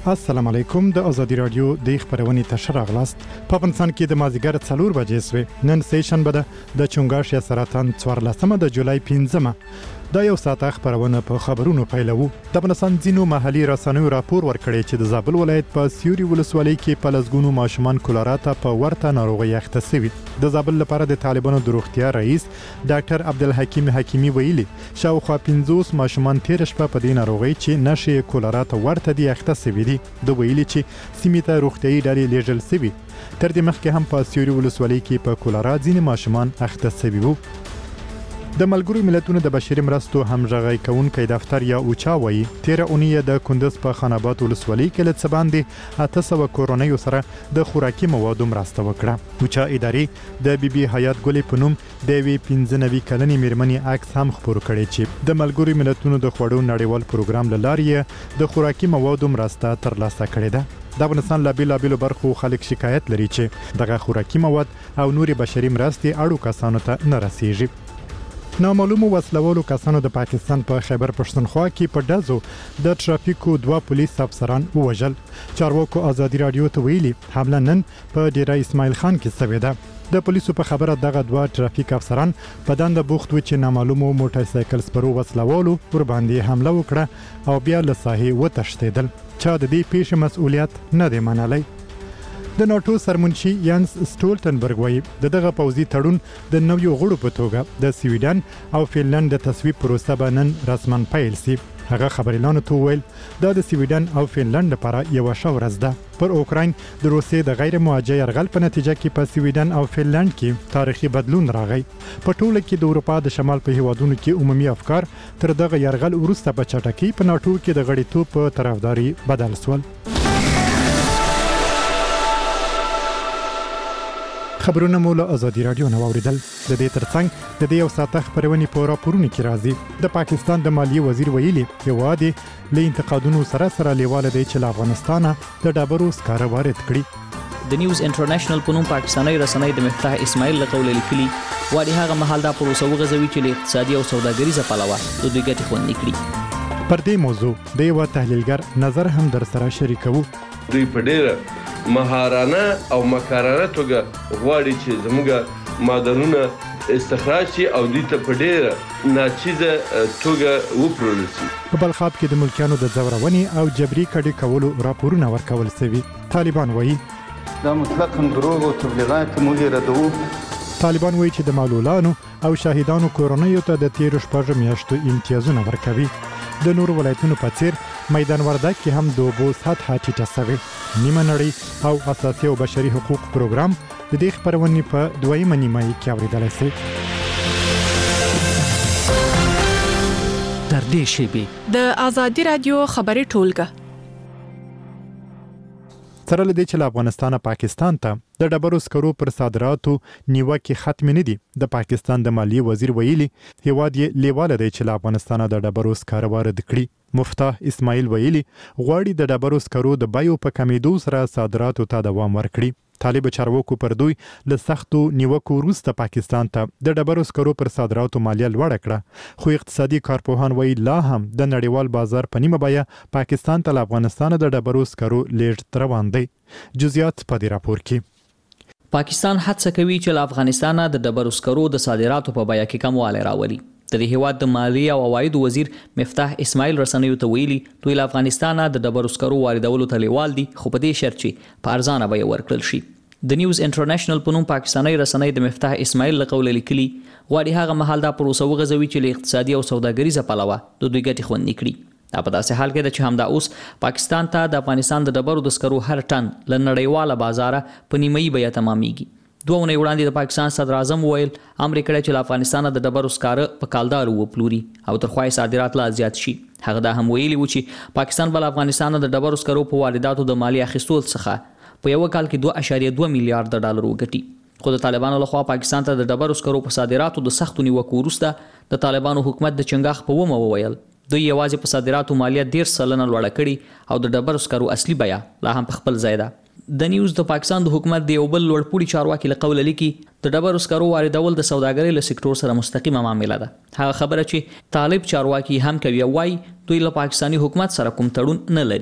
السلام علیکم د ازادي رادیو د خبرونې تشر اغلاست په افغانستان کې د مازیګر 4 بجې سوي نن سیشن بده د چونګاش یا سرطان 14 د جولای 15 دا یو ساعت خبرونه په خبرونو پیلوو د افغانستان ځینو محلي رسنیو راپور ورکړی چې د زابل ولایت په سیوري ولسوالۍ کې په لزګونو ماشومان کولرا ته په ورته ناروغي اخته شوي د زابل لپاره د طالبانو د روغتیا رئیس ډاکټر عبدالحکیم حکیمی ویلي شاوخوا 50 ماشومان تیر شپه په دې ناروغي چې نشي کولرا ته ورته دي اخته شوي دي د ویلي چې سیمه ته روغتیايي ډلې لیږل شوي تر دې مخکې هم په سیوري ولسوالۍ کې په کولرا ځینې ماشومان اخته شوي وو د ملګرو ملتونو د بشري مرستو همغږي کونکي دفتر یا اوچا وایي 13 اونۍ د کندز په خاناباد ولسوالۍ کې لڅ باندې 800 کورونیو سره د خوراکي موادو مرسته وکړه اوچا ادارې د بي بي حیات ګلې په نوم د وی 15 کلنې میرمنې عکس هم خبر کړي چې د ملګرو ملتونو د خوړو نړیوال پروګرام لارې د خوراکي موادو مرسته ترلاسه کړې ده د افغانستان لا بیلابیلو برخو خلک شکایت لري چې دغه خوراکي مواد او نوري بشري مرستې اړو کسانو ته نه رسیږي نامعلومو وسلوالو کسانو د پاکستان په خیبر پښتونخوا کې په ډزو د ټرافیکو 2 پولیس افسران ووژل چارواکو ازادي رادیو ته ویلي حمله نن په ډیره اسماعیل خان کې شوې ده د پولیسو په خبره دغه 2 ټرافیک افسران په دنده بوخت و چې نامعلومو موټر سایکل سپرو وسلوالو ور باندې حمله وکړه او بیا له ساحې وتښتیدل چا د دې پیښې مسؤلیت نه دی منلی د ناتو سرمنشي یانس سټولټنبرګ وایي دغه پوځي تړون د نویو غړو په توګه د سویډن او فنلند د تصویب پروسه به نن رسماً پیل شي هغه خبريالانو ته ویل دا د سویډن او فنلند لپاره یو ښه ورځ ده پر اوکراین د روسیې د غیر موجه یرغل په نتیجه کې په سویډن او فنلند کې تاریخي بدلون راغی په ټوله کې د اروپا د شمال په هیوادونو کې عمومي افکار تر دغه یرغل وروسته په چټکۍ په ناتو کې د غړیتوب په طرفداري بدل شول خبرونه مو له ازادي رادیو نه واوریدل د دې ترڅنګ د دې یو ساعت خبرونه په راپورونو کې راځي د پاکستان د مالیې وزیر ویلي هواده له انتقادونو سره لیواله دی چې افغانستان د ډبرو سکاره وارد کړي د نیوز انټرنیشنل په نوم پاکستاني رسنۍ د مفتاح اسماعیل له قول لیکلي وایي هغه مهال دا پروسه وغځوي چې له اقتصادي او سوداګریزه پلوه د دوی ګټې خوندي کړي پر دې موضوع د یو تحلیلګر نظر هم در سره شریکو دوی په ډېره مهارانه او مکرره توګه غواړي چې زموږ معدنونه استخراج شي او دوی ته په ډېره ناچیزه توګه وپلورل شي په بلخاب کې د ملکیانو د ځورونې او جبري کډې کولو راپورونه ورکول شوي طالبان وایي دا مطلقاً دروغ او تبلیغات موږ ردوو طالبان وایي چې د معلولانو او شاهدانو کورنیو ته د 13 میاشتو امتیازونه ورکوي د نور ولایتونو په څیر میدان وردګ کې هم د اوبو سطحه ټیټه شوې نیمه نړۍ او اساسي او بشري حقوق پروګرام د دې خبرونې په دویمه نیمه کې اوریدل شي تر دې شی د ازادي رادیو خبري ټولګه سره لدی چې افغانستان پاکستان ته د ډبرو سکرو پر صادراتو نیوکه ختم نه دي د پاکستان د مالیې وزیر ویلي هیواد یې لیواله دی چې افغانستان د ډبرو سکرو وارد کړي مفتاح اسماعیل ویلي غواړي د ډبرو سکرو د بایو په کمیدو سره صادراتو ته دوام ورکړي طالب چارواکو پر دوی له سختو نیوکو وروسته پاکستان ته د ډبرو سکرو پر صادراتو مالیه لوړه کړه خو اقتصادي کارپوهان وایي لا هم د نړیوال بازار په نیمه بیه پاکستان ته افغانستان د ډبرو سکرو لیږد روان دی جزئیات په دې راپور کې پاکستان هڅه کوي چې افغانستان د ډبرو سکرو د صادراتو په بیه کې کموالی راولي د هیواد د مالیې او عواید وزیر مفتاح اسماعیل رسنیو ته ویلي دوی له افغانستان د ډبرو سکرو واردولو ته لیوال دي خو په دې شرط چې په ارزانه بیه ورکړل شي د نیوز انټرنیشنل په نوم پاکستاني رسنۍ د مفتاح اسماعیل له قول لیکلي غواړي هغه مهال دا پروسه وغځوي چې له اقتصادي او سوداګریزه پلوه د دوی ګټې خوندي کړي دا په داسې حال کې ده چې همدا اوس پاکستان ته د افغانستان د ډبرو د سکرو هر ټن له نړیواله بازاره په نیمایي بیه تمامېږي 2 اونۍ وړاندې د پاکستان صدر اعظم ویل امر کړی چې افغانستان د ډبرو سکاره په کالدارو وپلوري او تر خوای صادرات لا زیات شي هغه دا هم ویلي و چې پاکستان بل افغانستان د ډبرو سکرو په وارداتو د مالی اخیستو څخه په یو کال کې 2.2 میلیارډ ډالر وګټي خو د طالبانو لخوا پاکستان ته د ډبرو سکرو په صادراتو د سختو نیوکو وروسته د طالبانو حکومت د چنګاخ په ومه وویل دوی یوازې په صادراتو مالیه 10% لوړه کړي او د ډبرو سکرو اصلي بیه لا هم په خپل ځای ده د نیوز د پاکستان د حکومت د یو بل لوړپوړي چارواکي له قوله لیکي د ډبرو سکرو واردول د سوداګرۍ له سکتور سره مستقیمه معامله ده هغه خبره چې طالب چارواکي هم کوي وای دوی له پاکستاني حکومت سره کوم تړون نه لري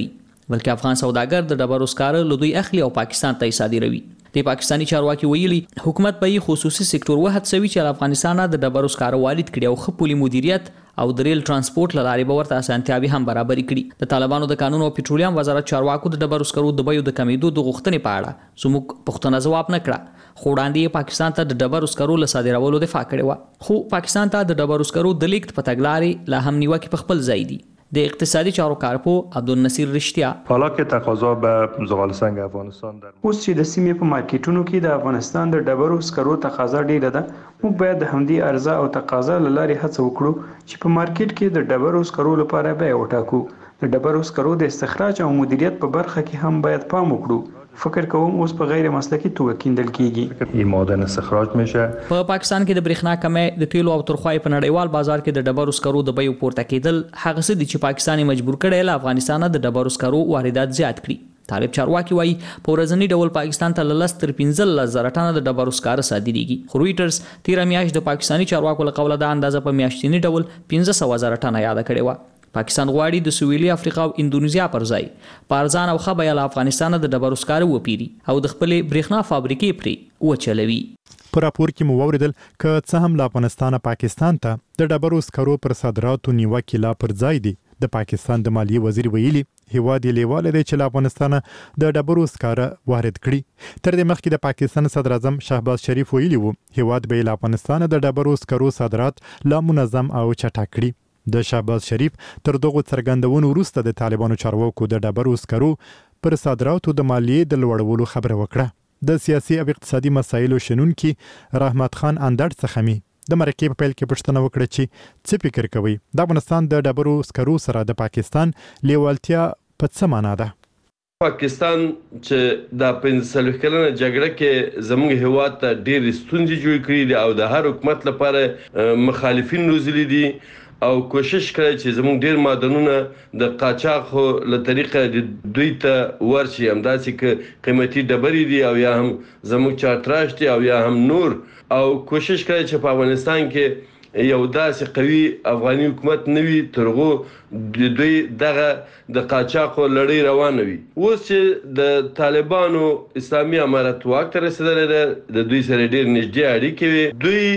بلکې افغان سوداګر د ډبرو سکاره له دوی اخلي او پاکستان ته صادروي. د پاکستانی چارواکي ویلي حکومت به خصوصي سکتور وهڅوي چې افغانستان د ډبرو سکاره وارد کړي او ښه پولي مدیریت او د ریل ترانسپورت لارې به ورته اسانتیاوي هم برابرې کړي. د طالبانو د قانون او پټرولیم وزارت چارواکو د ډبرو سکرو د بیو د کمیدو د غوښتنې په اړه زموږ پوښتنه ځواب نه کړه، خو وړاندې پاکستان ته د ډبرو سکرو له صادرولو دفاع کړې وه. خو پاکستان ته د ډبرو سکرو د لیږد په تګلارې لا هم نیوکې په خپل ځای دي. د اقتصادي چارو کارپو عبدالنصیر رشتیا: حالا که تقاضا به زغال سنگ افغانستان در اوس چې د سیمې په مارکیټونو کې د افغانستان د ډبرو سکرو تقاضا ډیره ده، موږ باید د همدې عرضه او تقاضا له لارې هڅه وکړو چې په مارکیټ کې د ډبرو سکرو لپاره بیه وټاکو. د ډبرو سکرو د استخراج او مدیریت په برخه کې هم باید پام وکړو. فکر کوم اوس په غیر مسلکي توګه کیندل کیږي. این معدن استخراج میشه. په پاکستان کې د برېښنا کمې، د تیلو او ترخوای په نړیوال بازار کې د ډبرو سکرو د بیو پورته کېدل هغه څه دي چې پاکستان مجبور کړي له افغانستان د ډبرو سکرو واردات زیات کړي. طالب چارواکي وایي په ورځنی ډول پاکستان ته له 10 تر 15 زره ټنه د ډبرو سکاره صادریږي. خو رویټرز تیر میاشت د پاکستانی چارواکو له قوله د اندازه په میاشتنی ډول 1500 زره ټنه یاد کړي و. پاکستان غواړي د سویلي افریقا او اندونیزیا پر ځای پارزان او ښه بیه له افغانستان د ډبرو سکاره وپیري او د خپلې برېښنا فابریکې پرې وچلوي. په راپور کې مو واوریدل که څه هم له افغانستان پاکستان ته د ډبرو سکرو پر صادراتو نیوکې لا پر ځای دي. د پاکستان د مالیې وزیر ویلي هیواد یې لیواله دی چې له افغانستان د ډبرو سکاره وارد کړي. تر دې مخکې د پاکستان صدر اعظم شهباز شریف ویلي وو هیواد به له افغانستان د ډبرو سکرو صادرات لا منظم او چټک کړي. د شهباز شریف تر دغه څرګندونو وروسته د طالبانو چارواکو د ډبرو سکرو پر صادراتو د مالیې د لوړولو خبره وکړه. د سیاسي او اقتصادي مسایلو شنونکي رحمت خان اندړ څخه می د مرکې په پیل کې پوښتنه وکړه چې څه فکر کوي د افغانستان د ډبرو سکرو سره د پاکستان لیوالتیا په څه معنا ده. پاکستان چې د 45 کلنه جګړه کې زموږ هیواد ته ډېر ستونزې جوړ کړې دي او د هر حکومت لپاره مخالفین روزلي دي او کوشش کړی چې زموږ ډېر معدنونه د قاچاق له طریقه دوی ته ورشي، همداسې که قیمتي ډبرې دي او یا هم زموږ چارتراش دي او یا هم نور، او کوشش کړی چې په افغانستان کې یو داسې قوي افغاني حکومت نه وي ترغو دوی دغه د قاچاقو لړۍ روانه وي. اوس چې د طالبانو اسلامي امارت واک ته رسېدلی ده، د دوی سره ډېر نږدې اړیکې وي.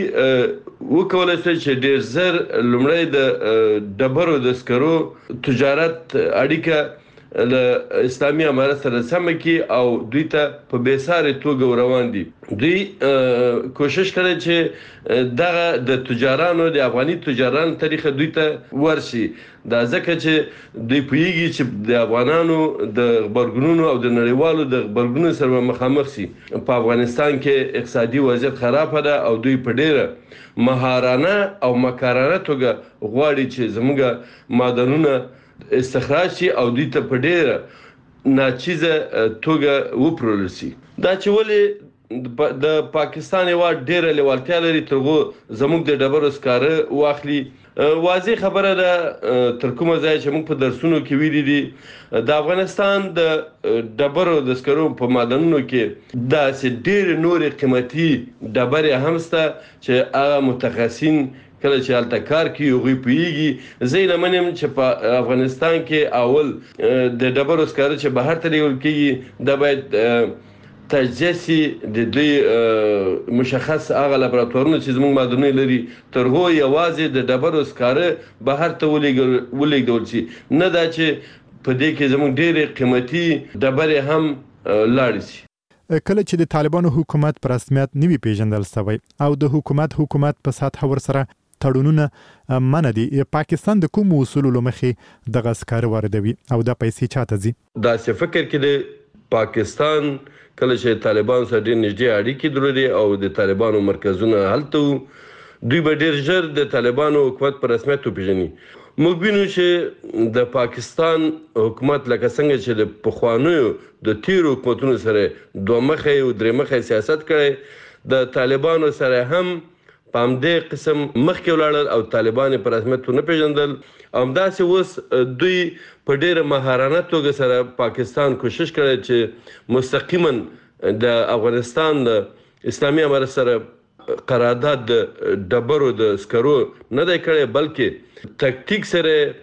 دوی وکولی شول چې ډېر زر لومړی د ډبرو د سکرو تجارت اړیکه له اسلامي امارت سره سمه کړي او دوی ته په بېسارې توګه روان دي. دوی کوشش کړی چې دغه د تجارانو د افغاني تجارانو طریقه دوی ته ورشي. دا ځکه چې دوی پوهیږي چې د افغانانو د غبرګونونو او د نړیوالو د غبرګونونو سره مخامخ شي. په افغانستان کې اقتصادي وضعیت خرابه ده او دوی په ډېره مهارانه او مکارانه توګه غواړي چې زموږ معدنونه استخراج شي او دوی ته په ډېره ناچیزه توګه وپلورل شي. دا چې ولې د پاکستان هېواد ډېره لیوالتیا لري ترغو زموږ د ډبرو سکاره واخلي. واضح خبره ده تر کومه ځایه چې موږ په درسونو کې ویلي دي د افغانستان د ډبرو د سکرو په معدنونو کې داسې ډېرې نورې قیمتي ډبرې هم شته چې هغه متخصصین کله چې هلته کار کوي هغوی پوهیږي. زه یې نه منم چې په افغانستان کې اول د ډبرو سکاره چې بهر ته لیږل کېږي دا باید تجزیه سي د دوی مشخص هغه لابراتوارونه چې زموږ معدنونه لري تر هغو یوازې د ډبرو سکاره بهر ته ولېږدول شي، نه دا چې په دې کې زموږ ډېرې قیمتي ډبرې هم لاړې شي. کله چې د طالبانو حکومت په رسمیت نوي پیژندل شوی او د حکومت په سطح ورسره تړونونه منع دي، پاکستان د کوم اصولو له مخې دغه سکاره واردوي او دا پیسې چاته ځي؟ داسې فکر کې د پاکستان کله چې طالبانو سره ډېر نږدې اړیکې درلودې او د طالبانو مرکزونه هلته وو، دوی به ډېر ژر د طالبانو حکومت په رسمیت وپېژني. موږ وینو چې د پاکستان حکومت لکه څنګه چې د پخوانیو د تیرو حکومتونو سره دوه مخی او درې مخی سیاست کړی، د طالبانو سره هم په همدې قسم مخکې ولاړل او طالبان یې په رسمیت ونه پېژندل. همداسې اوس دوی په ډېره مهارانه توګه سره پاکستان کوشش کړی چې مستقیما د افغانستان د اسلامي امارت سره قرارداد د ډبرو د سکرو نه دی کړی، بلکې تکتیک سره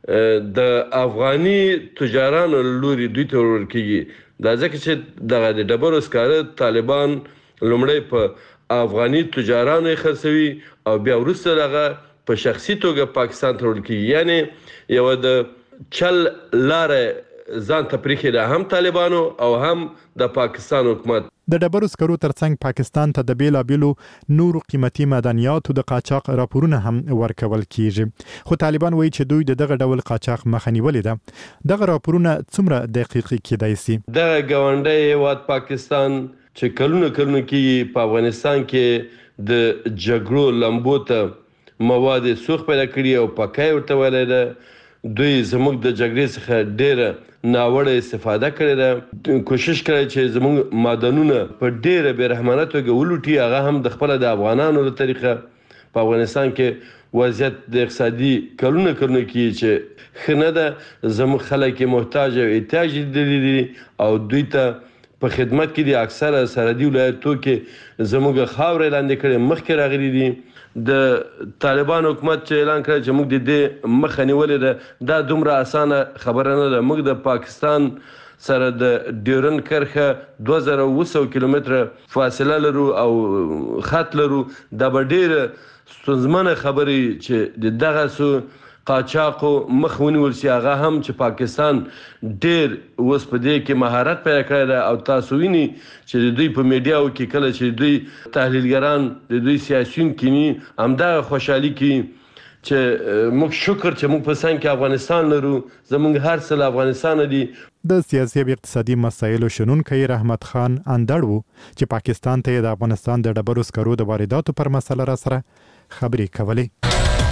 د افغاني تجارانو لوري دوی ته ورکیږي دا ځکه چې دغه د ډبرو سکاره طالبان لومړی په افغاني تجارانو خرڅوي او بیا وروسته دغه په شخصي توګه پاکستان ته ورکیږي یعنی یو د چل لارې ځان ته پریښې ده هم طالبانو او هم د پاکستان حکومت. د ډبرو سکرو ترڅنګ پاکستان ته د بیلابیلو نورو قیمتي معدنیاتو د قاچاق راپورونه هم ورکول کیږي خو طالبان وایي چې دوی دغه ډول قاچاق مخه نیولې ده. دغه راپورونه څومره دقیق کیدای شي؟ دغه ګاونډی هیواد پاکستان چې کلونه کې په افغانستان کې د جګړو لمبو ته مواد سوخ پیدا کړي او پکای ورته ویلې ده. دوی زموږ د جګړې څخه ډېره ناوړه استفاده کړې ده. کوشش کړی چې زموږ معدنونه په ډېره بېرحمانه توګه ولوټي هغه هم د خپله د افغانانو له طریقه. په افغانستان کې وضعیت د اقتصادي کلونه کې چې ښه نه ده. زموږ خلک یې محتاج او احتیاج لیدلي دي او دوی ته په خدمت کې دي. اکثره سرحدي ولایتو کې زموږ خاورې لاندې کړې مخکې راغلي دي. د طالبان حکومت چې اعلان کړی چې موږ د دې مخه نیولې ده دا دومره اسانه خبره نه ده. موږ د پاکستان سره د ډیورن کرښه 2700 کیلومتره فاصله لرو او خط لرو. دا به ډېره ستونزمنه خبرې چې د دغه قاچاقو مخ ونیول شي هغه هم چې پاکستان ډېر اوس په دې کې مهارت پیدا کړی ده او تاسو ویني چې د دوی په میډیاو کې کله چې دوی تحلیلګران د دوی سیاسیون کینی همدغه خوشحالي کوي چې موږ شکر چې موږ په څنګ کې افغانستان لرو زموږ هر څه له افغانستان دي. د سیاسي او اقتصادي مسایلو شنونکی رحمت خان اندړ وو چې پاکستان ته د افغانستان د ډبرو سکرو د وارداتو پر مسله را سره خبرې کولې.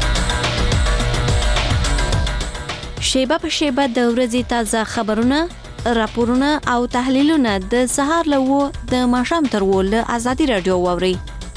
شیبه په شیبه د ورځې تازه خبرونه، راپورونه او تحلیلونه د سهار له 9 د ماښام تر 10 له ازادي رادیو واوري.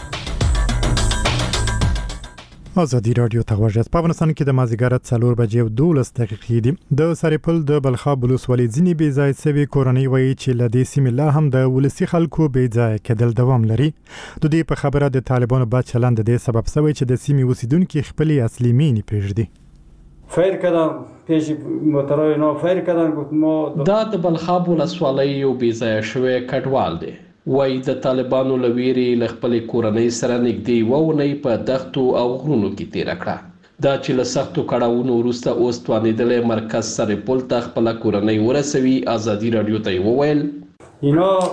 ازادي رادیو ته ورځ په افغانستان کې د مازیګر 4 بجې او 12 دقیقې دي. د سرپل د بلخاب ولسوالۍ ځینې بې ځای سوي کورنۍ وایي چې له دې سیمې لا هم د ولسي خلکو بې ځای کېدل دوام لري. د دې په خبره د طالبانو بد چلند د دې سبب شوی چې د سیمې اوسیدونکو خپل اصلي مینې پرېږدي. فیر کردم پیش موترای اینا فیر کردن گفت ما دا د بلخاب ولسوالۍ یو بې ځایه شوی کډوال دی. وایي د طالبانو له ویرې له خپلې کورنۍ سره نږدې 2 اونۍ په دښتو او غرونو کې تېره کړه. دا چې له سختو کړاوونو وروسته اوس توانېدلی مرکز سرپل ته خپله کورنۍ ورسوي. ازادي رادیو ته یې وویل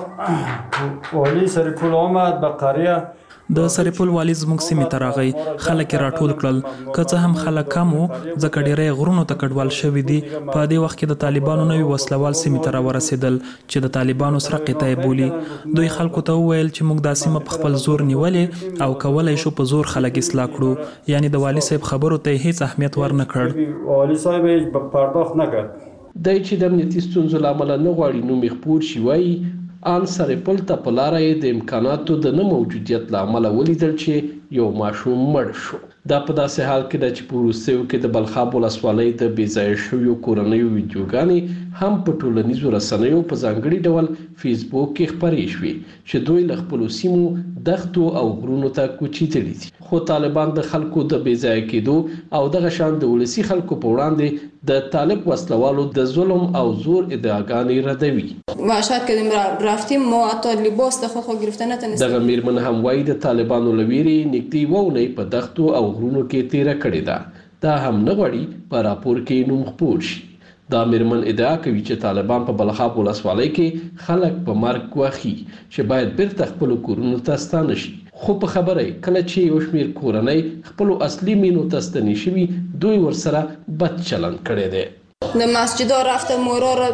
اینا والی سرپل آمد به قریه د سرپل والی زموږ سیمې ته راغی. خلک یې راټول کړل. که څه هم خلک کم وو ځکه ډېری غرونو ته کډوال شوي دي. په دې وخت کې د طالبانو نوي وسلوال سیمې ته راورسېدل چې د طالبانو سره قطعه بولي. دوی خلکو ته وویل چې موږ دا سیمه په خپل زور نیولې او کولی شو په زور خلک اصلاح کړو. یعنی د والي صاحب خبرو ته هیڅ اهمیت ورنه کړ. والی صاحب یې پرداخت نکړ. دی چې د امنیتي ستونزو له امله نه غواړي نوم یې خپور شي وایي ان سرپل ته په لاره یې د امکاناتو د نه موجودیت له امله ولیدل چې یو ماشوم مړ شو. دا په داسې حال کې ده چې په وروستیو کې د بلخاب ولسوالۍ د بې ځایه شویو کورنیو ویډیوګانې هم په ټولنیزو رسنیو په ځانګړي ډول فیسبوک کې خپرې شوې چې دوی له خپلو سیمو دښتو او غرونو ته کوچېدلي دي. خو طالبان د خلکو د بې ځایه کېدو او دغه شان د ولسي خلکو په وړاندې د طالب وسلوالو د ظلم او زور ادعاګانې ردوي. وحشت کردیم رفتیم ما حتی لباس د خود گرفته نتونستیم. دغه میرمن هم وایي د طالبانو له ویرې نږدې 2 اونۍ په دښتو او غرونو کې تیره کړې ده. دا هم نه غواړي په راپور کې نوم خپور شي. دا میرمن ادعا کوي چې طالبان په بلخاب ولسوالۍ کې خلک په مرګ ګواښي چې باید بیرته خپلو کورونو ته ستانه شي. خو په خبره کله چې یو شمېر کورنۍ خپلو اصلي مینو ته ستنې شوي دوی ورسره بد چلند کړی دی. د مسجد رفتم مورا را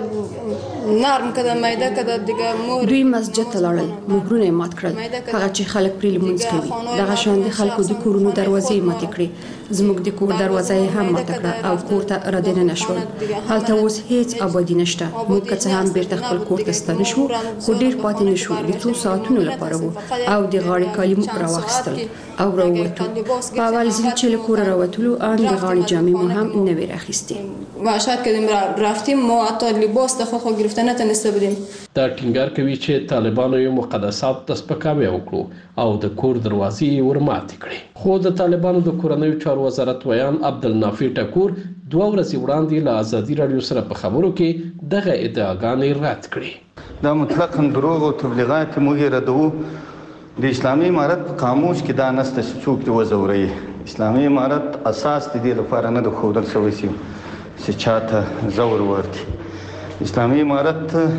نرم کده میده کده دیگه مور دوی مسجد ته لاړل مهرونه مات کړل هغه چې خلک پرې لمونځ کوي دغه شان د خلکو د کورونو دروازې مات کړې زموږ د کور دروازه هم مات کړه او کور ته را دننه نشول هلته اوس هیڅ آبادی نشته موږ که څه هم بیرته خپل کور ته ستانه شو خو ډیر پاتې نشو د څو ساعتونو لپاره وو او د غاړې کالي مو راوخیستل او راووتو په اول ځل چې له کوره راوتلو ان د غاړې جامې مو هم نه وې راخیستې وحشت کردیم رفتیم ما حتی لباس د خود گفتن نتونسته بودیم. دا ټینګار کوي چې طالبانو یو مقدسات د سپکاوي وکړو او د کور دروازې ورماتې کړې. خو د طالبانو د کورنیو چارو وزارت ویان عبدالنافع ټکور 2 ورځې وړاندې له ازادي رادیو سره په خبرو کې دغه ادعاګانې رد کړې. دا مطلقاً دروغ او تبلیغات موږ ردوو. د اسلامي امارت په قاموس کې دا نشته چې څوک دې وزوري. اسلامي امارت اساس د دې لپاره نه د ښودل شوی چې چاته زور ورکړي. اسلامي امارت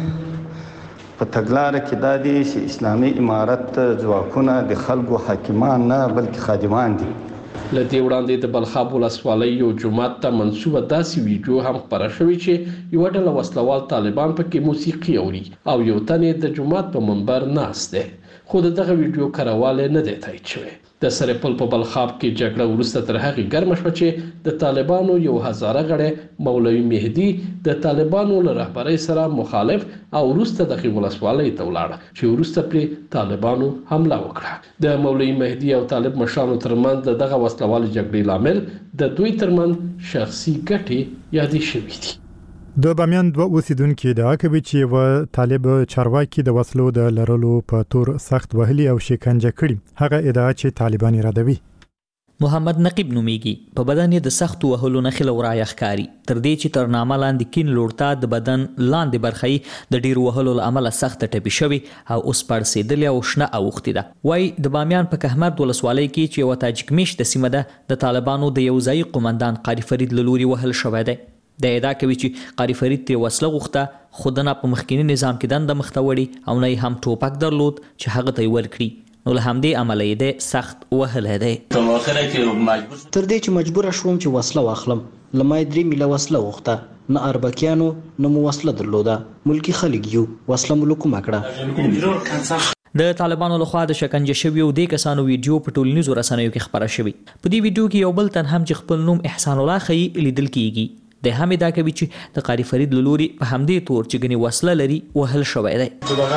په تګلاره کې دا دی چې اسلامي امارت ځواکونه د خلکو حاکمان نه بلکې خادمان دي. لدې وړاندې د بلخاب ولسوالۍ یو جومات ته منسوبه داسې ویډیو هم خپره شوې چې یوه ډله وسلوال طالبان پکې موسیقي اوري او یو تن د جومات په منبر ناست دی. خو دغه ویډیو کارواله نه دی تایید شوی. د سرپل په بلخاب کې جګړه وروسته تر هغه ګرمه شوه چې د طالبانو یو هزاره غړی مولوي مهدي د طالبانو له رهبرۍ سره مخالف او وروسته دغه ولسوالۍ ته ولاړ چې وروسته پرې طالبانو حمله وکړه. د مولوي مهدي او طالب مشرانو ترمنځ دغه وسلوال جګړې لامل د دوی ترمنځ شخصي ګټې یادې شوې دي. د بامیان 2 اوسیدونکو ادعا کوي چې و طالب چارواکي د وسلو د لرلو په تور سخت وهلي او شکنجه کړي. هغه ادعا چې طالبان ردوي. محمد نقیب نومیږي. په بدن یې د سخت وهلو نښې لورای ښکاري تر دې چې تر نامه لاندې کین لوړتا د بدن لاندې برخې د ډیر وهلو له امله سخت ټپي شوی او اوس پړسېدلې او شنه اوختې ده. وای د بامیان په کهمرد ولسوالۍ کې چې یو تاجک میشته سیمه ده د طالبانو د یو ځای قومندان قاری فرید له لوري وهل شوی دی. د ادعا کوي چې قاری فرید ته وسله غوښته خو د نه په مخکینی نظام کې دنده مخته وړي او نه هم ټوپک درلود چې هغه ته ورکړي. نو له همدې عمله یې د سخت وهلی دی. تر دې چې مجبور شوم چې وسله واخلم. لمای 3 میله وسله غوښته. نه اربکیانو نه مو وسله درلوده. ملکی خلک یو وسله ملکو مکړه. د طالبانو لخوا د شکنجه شویو د کسانو ویډیو په ټولنیزو رسنیو کې خبره شوې. په دې ویډیو کې یو بل تن هم چې خپل نوم احسان الله خی لیدل کیږي. د هم دا کوي چې د قاری فرید لوري په همدې تور چې غني وسله لري وهل شوی دی.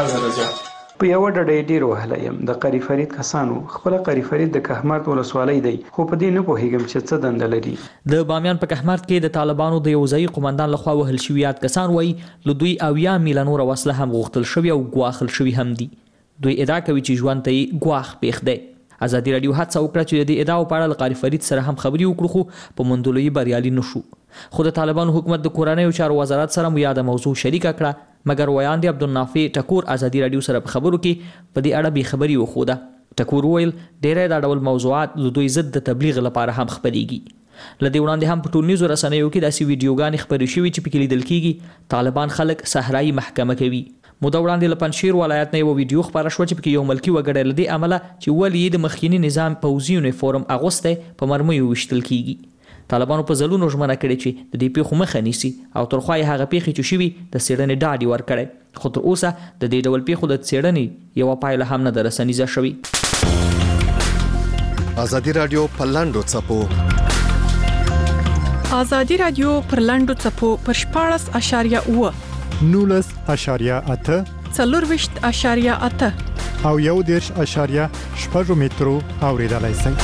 په یو ډډې ډیر وهله يم. د قاری فرید کسانو خپل قاری فرید د کهمرد ولسوالۍ دی خو په دې نه پوهیږم چې څه دنده لري. د بامیان په کهمرد کې د طالبانو د یو ځای قومندان لخوا وهل شوی یاد کسان وایي له دوی اویا میله نور وسله هم غوښتل شوی او ګواښل شوی هم دي. دوی ادعا کوي چې ژوند ته یې ګواښ پیښ دی. ازادي رادیو هڅه وکړه چې د ادعاو په اړه قاری فرید سره هم خبري وکړو خو په موندلو یې بریالي نشو. خو د طالبانو حکومت د کورنیو چارو وزارت سره مو یاده موضوع شریکه کړه مګر ویان دی عبدالنافع ټکور ازادي رادیو سره په خبرو کې په دې اړه به خبري وخوده. ټکور ویل ډېرې دا ډول موضوعات د دوی ضد د تبلیغ لپاره هم خبريږي. لدې وړاندې هم په ټولنیزو رسنیو کې داسې ویډیوګانې خپرې شوې چې پکې لیدل کېږي طالبان خلک صحرایي محکمه کوي. موده وړاندې له پنجشیر ولایت نه یو ویډیو خپره شوه چې پکې یو ملکي وګړی له دې عمله چې ولې د مخکینی نظام پوځي یونیفورم اغوستی په مرمیو ویشتل کېږي. طالبانو په ځلونو ژمنه کړې چې د دې پیښو مخه نیسي او تر خوا یې هغه پیښې چې شوي د څېړنې ډاډ یې ورکړی خو تر اوسه د دې ډول پیښو د څېړنې یوه پایله هم نه ده رسنیزه شوې. ازادي رادیو په لاندو څپو ازادي رادیو پر لاندو څپو پر 14.8 19.8 24.8 او 1.8 مترو اوریدلای شئ.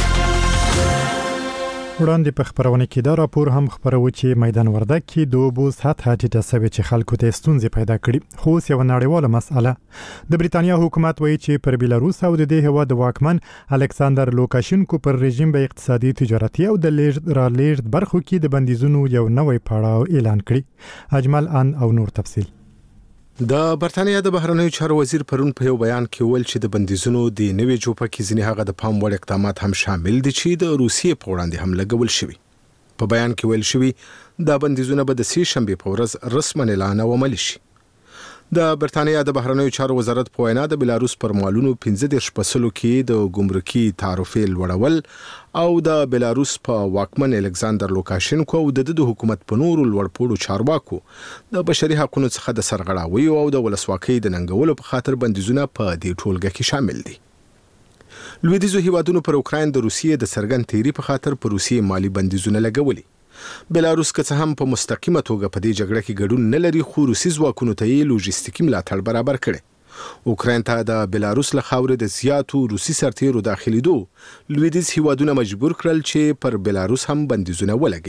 وړاندې په خبرونه کې دا راپور هم خبرو چې میدان وردګ کې د اوبو سطحه ټیټه شوې چې خلکو ته ستونزې پیدا کړي. خو یو نړیواله مسأله د بریتانیا حکومت وایي چې پر بیلاروس او د دې هیواد واکمن الکساندر لوکاشینکو پر رژیم به اقتصادي تجارتي او د لیږد برخو کې د بندیزونو یو نوې پړاو اعلان کړي. اجمل ان او نور تفصیل. د برتانیا د بهرنیو چارو وزیر پرون په یو بیان کې ویل چې د بندیزونو د نوې جوپه کې ځینې هغه د پام وړ اقدامات هم شامل دي چې د روسیې په وړاندې هم لګول شوي. په بیان کې ویل شوي دا بندیزونه به د سې شنبې په ورځ رسماً اعلان او عملي شي. د برتانیا د بهرنیو چارو وزارت په وینا د بیلاروس پر مالونو 15% کې د ګمرکي تعرفې لوړول او د بیلاروس په واکمن الکساندر لوکاشینکو او د حکومت په نورو لوړپوړو چارواکو د بشري حقوقو څخه د سرغړاوي او د ولسواکۍ د ننګولو په خاطر بندیزونه په دې ټولګه کې شامل دي. لویدیځو هیوادونو پر اوکراین د روسیې د څرګند تیری په خاطر پر روسیې مالی بندیزونه لګولي. بیلاروس که څه هم په مستقیمه توګه په دې جګړه کې ګډون نه لري خو روسي ځواکونو ته یې لوجستیکي ملاتړ برابر کړي. اوکراین ته د بیلاروس له خاورې د زیاتو روسي سرتیرو داخليدو لویدیځ هیوادونه مجبور کړل چې پر بیلاروس هم بندیزونه ولګي.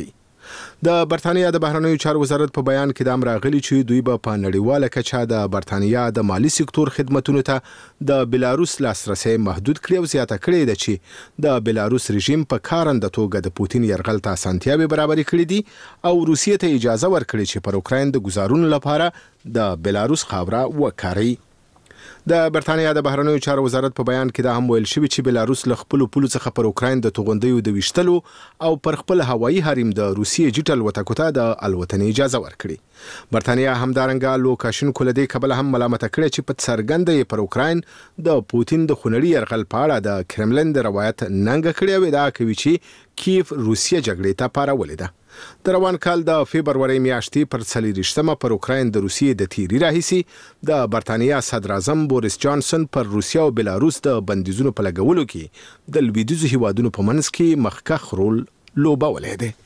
د برتانیا د بهرنیو چارو وزارت په بیان کې د راغلي چې دوی به په نړیواله کچه د برتانیا د مالی سکتور خدماتونو ته د بلاروس لاسرسي محدود کړي او زیاته کړي ده چې د بلاروس رژیم په کارنده توګه د پوتین یرغل ته اسانتیاوي برابرې کړې دي او روسیې ته اجازه ورکړي چې پر اوکراین د گزارونو لپاره د بلاروس خاوره وکاري. د برتانیا د بهرنیو چارو وزارت په بیان کې دا هم ویل شوی چې بلاروس له خپل پولو څخه پر اوکراین د توغندیو د وشتلو او پر خپل هوایي حریم د روسیې جټل وتکوته د الوتنې اجازه ورکړي. برتانیا همدارنګه لوکاشنکو له دې کبل هم ملامت کړي چې په څرګنده پر اوکراین د پوتین د خونړي یرغل په اړه د کرملن د روایت ننګ کړي او دا کوي چې کیف روسیې جګړې ته پارولې ده. د روان کال د فبروري میاشتې پر 40مه پر اوکراین د روسیې د تیری راهیسي د برتانیا صدر اعظم بوریس جانسن پر روسیا او بلاروس د بندیزونو په لګولو کې د لویدیځو هیوادونو په منځ کې مخکښ رول لوبولی دی.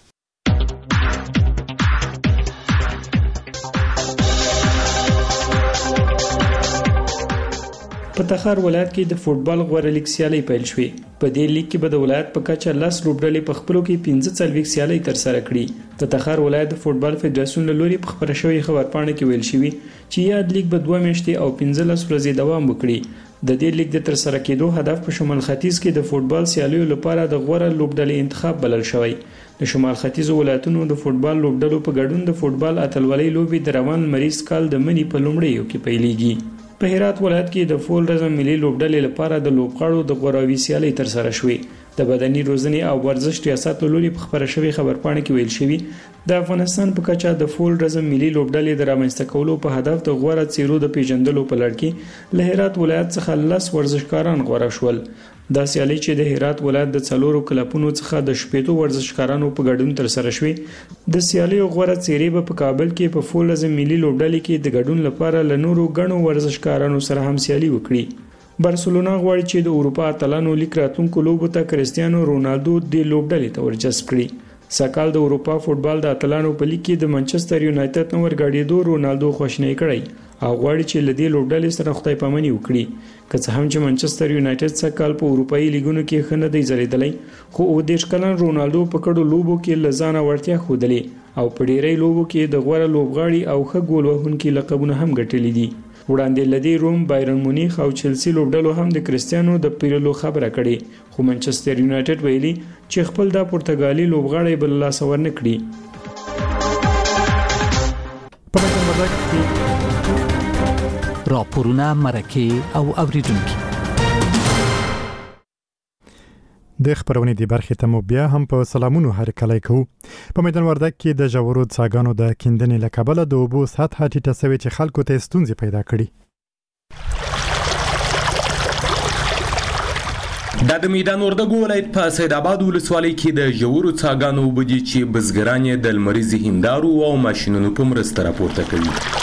په تخار ولایت کې د فوتبال غوړه لیګ سیالي پیل شوې. په دې لیګ کې به د ولایت په کچه 10 لوبډلې په خپلو کې 15 سیالي تر سره کړي. د تخار ولایت د فوتبال فدراسیون له لوري په خبره شوی خبرپاڼه کې ویل شوی چې یاد لیګ به 2 میاشتې او 15 ورځې دوام وکړي. د دې لیګ د تر سره کېدو هدف په شمال ختیځ کې د فوتبال سیالیو لپاره د غوړه لوبډلې انتخاب بلل شوی. د شمال ختیځ ولایتونو د فوتبال لوبډلو په ګډون د فوتبال اتلولۍ لوبي د روان مریض کال د منی په لومړیو کې پیلېږي. په هرات ولایت کې د فول رزم ملي لوبډلې لپاره د لوبغاړو د غوراوي سیالي تر سره شوې. د بدني روزنې او ورزش ریاست لوري په خبره شوی خبرپاڼه کې ویل شوی د افغانستان په کچه د فول رزم ملي لوبډلې د رامنځته کولو په هدف د غوړه څیرو د پیژندلو په لړ کې له هرات ولایت څخه 10 ورزشکاران غوړه شول. دا سیالي چې د هرات ولایت د 4 کلبونو څخه د 15 ورزشکارانو په ګډون تر سره شوې. د سیالي غوړه څیرې په کابل کې په فول رزم ملي لوبډلې کې د ګډون لپاره له نورو غنو ورزشکارانو سره هم سیالي وکړي. بارسلونا غواړي چې د اروپا اتلانو لیګ راتلونکو لوبو ته کریستیانو رونالدو د لوبډلې ته ورجذب کړي. سکهال د اروپا فوتبال د اتلانو په لیګ کې د منچستر یونایټډ نو ورګاډېدو رونالدو خوشنۍ کړی او غواړي چې لدې لوبډلې سره خدای پامنۍ وکړي. که څه هم چې منچستر یونایټډ سکهال په اروپایي لیګونو کې ښه نه دی ځلېدلی خو 19 کلن رونالدو په کډو لوبو کې لزانه وړتیا ښودلې او په ډیری لوبو کې د غوړه لوبغاړي او ښه ګول وهونکي لقبونه هم ګټلي دي. وړاندې لدی روم، بایرن مونیخ او چلسی لوبډلو هم د کریستیانو د پیرلو خبره کړې خو منچستر یونایټډ ویلي چې خپل د پرتګالي لوبغاړي بل لاس ورنه کړي. راپورونه مرکه او اوریدونکو د خبرونې دی برخې ته مو بیا هم په سلامونو هرکلی کوو. په میدان وردګ کې د ژورو څاګانو د کیندنې له کبله د اوبو سطحه ټیټه شوې چې خلکو ته ستونزې پیدا کړي. د میدان وردګ ولایت په سید آباد ولسوالۍ کې د ژورو څاګانو اوبه دي چې بزګران یې د لمریزې هندارو او ماشینونو په مرسته راپورته کوي.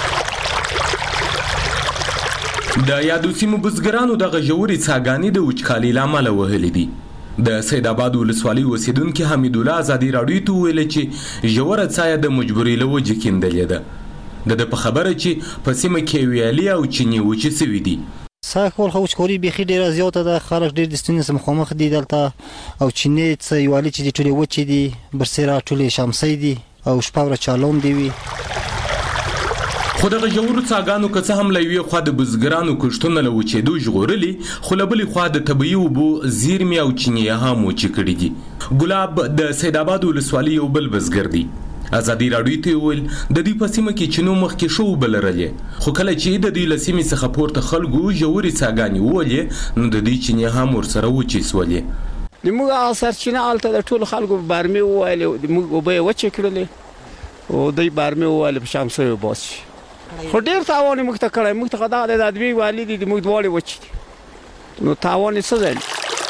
د یادو سیمو بزګرانو دغه ژورې څاګانې د وچکالۍ له امله وهلې دي. د سید آباد ولسوالۍ اوسیدونکي حمید الله ازادي راډیو ته ویل چې ژوره څاه د مجبورۍ له وجې کیندلې ده. د په خبره چې په سیمه کې ویالې او چینې وچې سوي دي. ساکول خو وچکالي بیخي ډیره زیاته ده. خلک ډیر د ستونزې سره مخامخ دي دلته او چینې څه یوالې چې دي ټولې وچې دي برسېره ټولې شمسۍ دي او شپه ورځ چالان دي وي. خو دغه ژورو څاګانو که څه هم له یوې خوا د بزګرانو کښتونه له وچېدو ژغورلي خو له بلې خوا د طبیعي اوبو زیرمې او چینې هم وچې کړي دي. ګلاب د سید آباد ولسوالۍ یو بل بزګر دی. ازادي راډیو ته ویل د دوی په سیمه کې چینو مخکې ښه اوبه لرلې خو کله چې د دوی له سیمې څخه پورته خلکو ژورې څاګانې وولې نو د دوی چینې هم ورسره وچې سولې. موږ هغه سرچینه هلته د ټولو خلکو په بارمې وویلې موږ اوبه یې وچې کړلې او دوی بارمې وویلې په شمسۍ وباسي. خو ډیر تاوان موږ ته کړی. موږ ته دا د ادبي والي دي موږ دواړې وچې دي نو تاوان یې څه دی.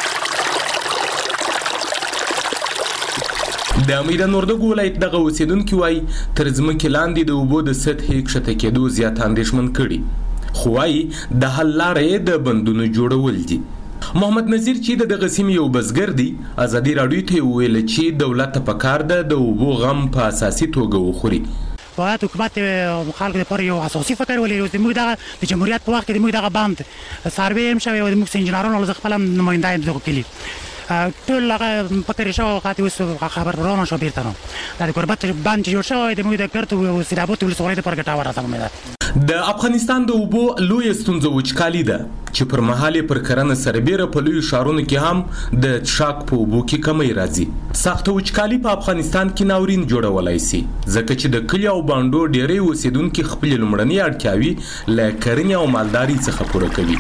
د میدان وردګ ولایت دغه اوسیدونکي وایي تر ځمکې لاندې د اوبو د سطحې کښته کېدو زیات اندېښمن کړي خو وایي د حل لاره یې د بندونو جوړول دي. محمد نذیر چې دغه سیمې یو بزګر دی ازادي راډیو ته ویل چې دولت ته پکار ده د اوبو غم په اساسي توګه وخوري. باید حکومت خلکو لپاره یو اساسي فکر ولري. موږ دغه د جمهوریت په وخت کې موږ دغه باند سروې هم شوی او موږ انجنیرانو له خپل نماینده دغه کلی ټول هغه پکې شو خاطر اوس خبر ورونه شو بیرته نو دا قربت باندې جوړ شوی د موږ د کرت او سیدابوت ولسوالۍ د پرګټا ورته مې ده د افغانستان د اوبو لوی ستونزه وچکالي ده چې پر مهال پر کرنه سربېره په لوی شهرونو کې هم د څښاک په اوبو کې کمی راځي سخت وچکالي په افغانستان کې ناورین جوړولای شي ځکه چې د کلی او باندو ډېری اوسیدونکو خپل لومړني اړتیاوي له کرنې او مالداري څخه پوره کوي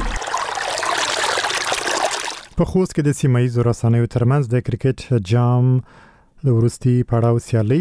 په خوست کې د سیمایي رسنیو ترمنځ د کرکټ جام د ورستي پړاو سیالي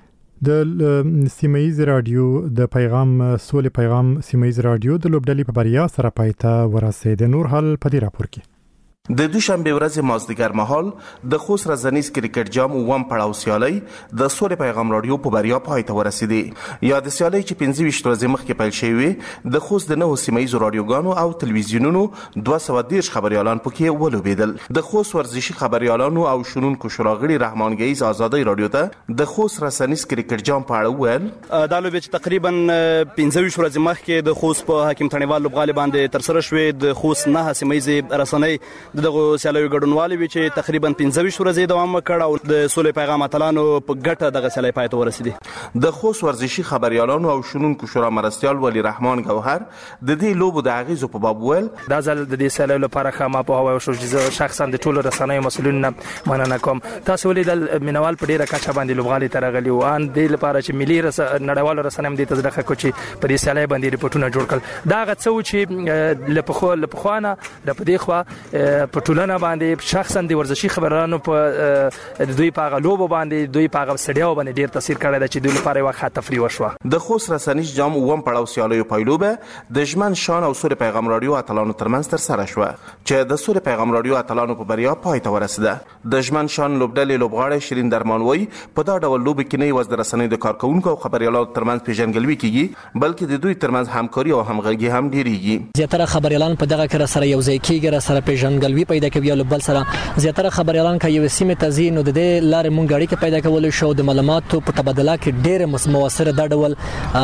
د سیمایي رادیو د پیغام سولې پیغام سیمایي رادیو د لوبډلې په بریا سره پایته ورسېد نور حال په دې راپور کې د دوشنبه ورځ مازدیګر مهال د خوست رزنیز کرکټ جام ووم پړاو سیالي د سولې پیغام رادیو په بریا پای ته ورسېده یا د سیالي چې 25 ورځې مخکې پیل شوې د خوست د نوو سیمایي رادیوګانو او تلویزیونونو 210 خبريالان پکې ولوبېدل د خوست ورزشي خبريالانو او شنونکو شوراغړي رحمان گیز آزادۍ رادیو ته د خوست رزنیز کرکټ جام په اړه ویل دا لوبه چې تقریبا 25 ورځې مخکې د خوست په حکیم تڼیوال لوبغالي باندې تر سره شوې د خوست نه سیمایي رسنۍ دغه سیالي ګډونوالي وی چې تقریبا 15 ورځې دوام وکړ او د سولې پیغام اتلانو په ګټه دغه سیالي پای ته ورسېده د خوست ورزشي خبريالانو او شنونکو شورا مرستيال ولی رحمان گوهر د دې لوبو د اغیزو په باب ول دا ځل د دې سیالي لپاره خامہ په هوا شو چې شخصا د ټولو رسنیو مسؤلین مننه کوم تاسو ولیدل مینوال په ډیره کچه باندې لوبغالي ترغلی او ان د لپاره چې ملي نړیوال رسنیو د تزدخه کوچی په دې سیالي باندې ریپورتونه جوړ کړل دا غڅو چې لپخوانه د پدې خوا په ټولنه باندې شخصا د ورزشي خبرانو په دوی په غلوب باندې دوی په سړیو باندې ډیر تاثیر کړی چې دوی لپاره وخت تفریح وشوه د خوست رسنیز جام ووم پړاو سیالیو پایلوبه د ژمن شان او سوري پیغام رادیو اتلانو ترمنځ تر سره شوه چې د سوري پیغام رادیو اتلانو په بریا پای ته ورسېده د ژمن شان لوبډلې لوبغاړي شیرین درمانوي په دا ډول لوب کې نه وز د رسنیو د کارکونکو او خبريالانو ترمنځ پیژنګلوي کیږي بلکې د دوی ترمنځ همکاري او همغږي هم ډیریږي زیاتره خبريالان په دغه کې سره یو ځای کېږي سره پیژنګلوي پیدا کوي او بل سره زیاتره خبريالان کې یو سیمه تزین او د لارې مونږ اړیکه پیدا کول شو د معلوماتو په تبادله کې ډېر موثر د ډول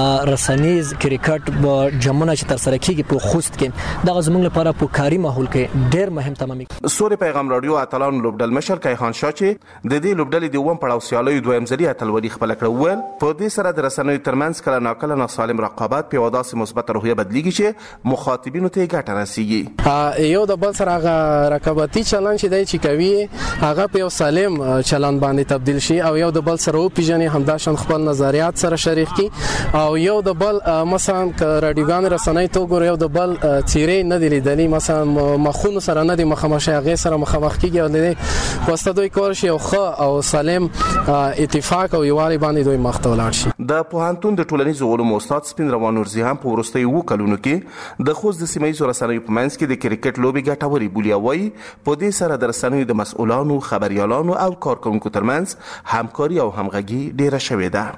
رسنیز کرکټ جمونه چې تر سره کیږي په خوست کې د زموږ لپاره په کاري ماحول کې ډېر مهم تمامي سوري پیغام رادیو اتلان لوبډل مشر کایخان شاه چې د دې لوبډلې د ووم پړاو سیالي دویم ځلې اتلولي خپل کړول په دې سره د رسنیو ترمنځ کله ناکله ناسالم رقابت په وداسې مثبت روحیه بدلیږي چې مخاطبینو ته ګټه رسیږي یو د بل سره رقابتي چلن چې دی چې کوي هغه په یو سالم چلن باندې تبدیل شي او یو د بل سره او پیژنې همداشان خپل نظریات سره شریک کی او یو د بل مثلا رادیوګان رسنۍ تو ګور یو د بل چیرې نه دی لیدلی مثلا مخونو سره نه دی مخامخ هغه سره مخامخ کیږي او د واسطه دوی کور شي او سالم اتفاق او یوالي باندې دوی مخته ولاړ شي د پوهنتون د ټولنیزو علومو استاد سپین روان نورزی هم په ورستۍ وو کلونو کې د خوست د سیمایي رسنیو په منځ کې د کرکټ لوبي ګټوري بولیا وای په دې سره د رسنیو د مسؤلانو خبريالانو او کارکونکو ترمنځ همکاري او همغږي ډیره شوې ده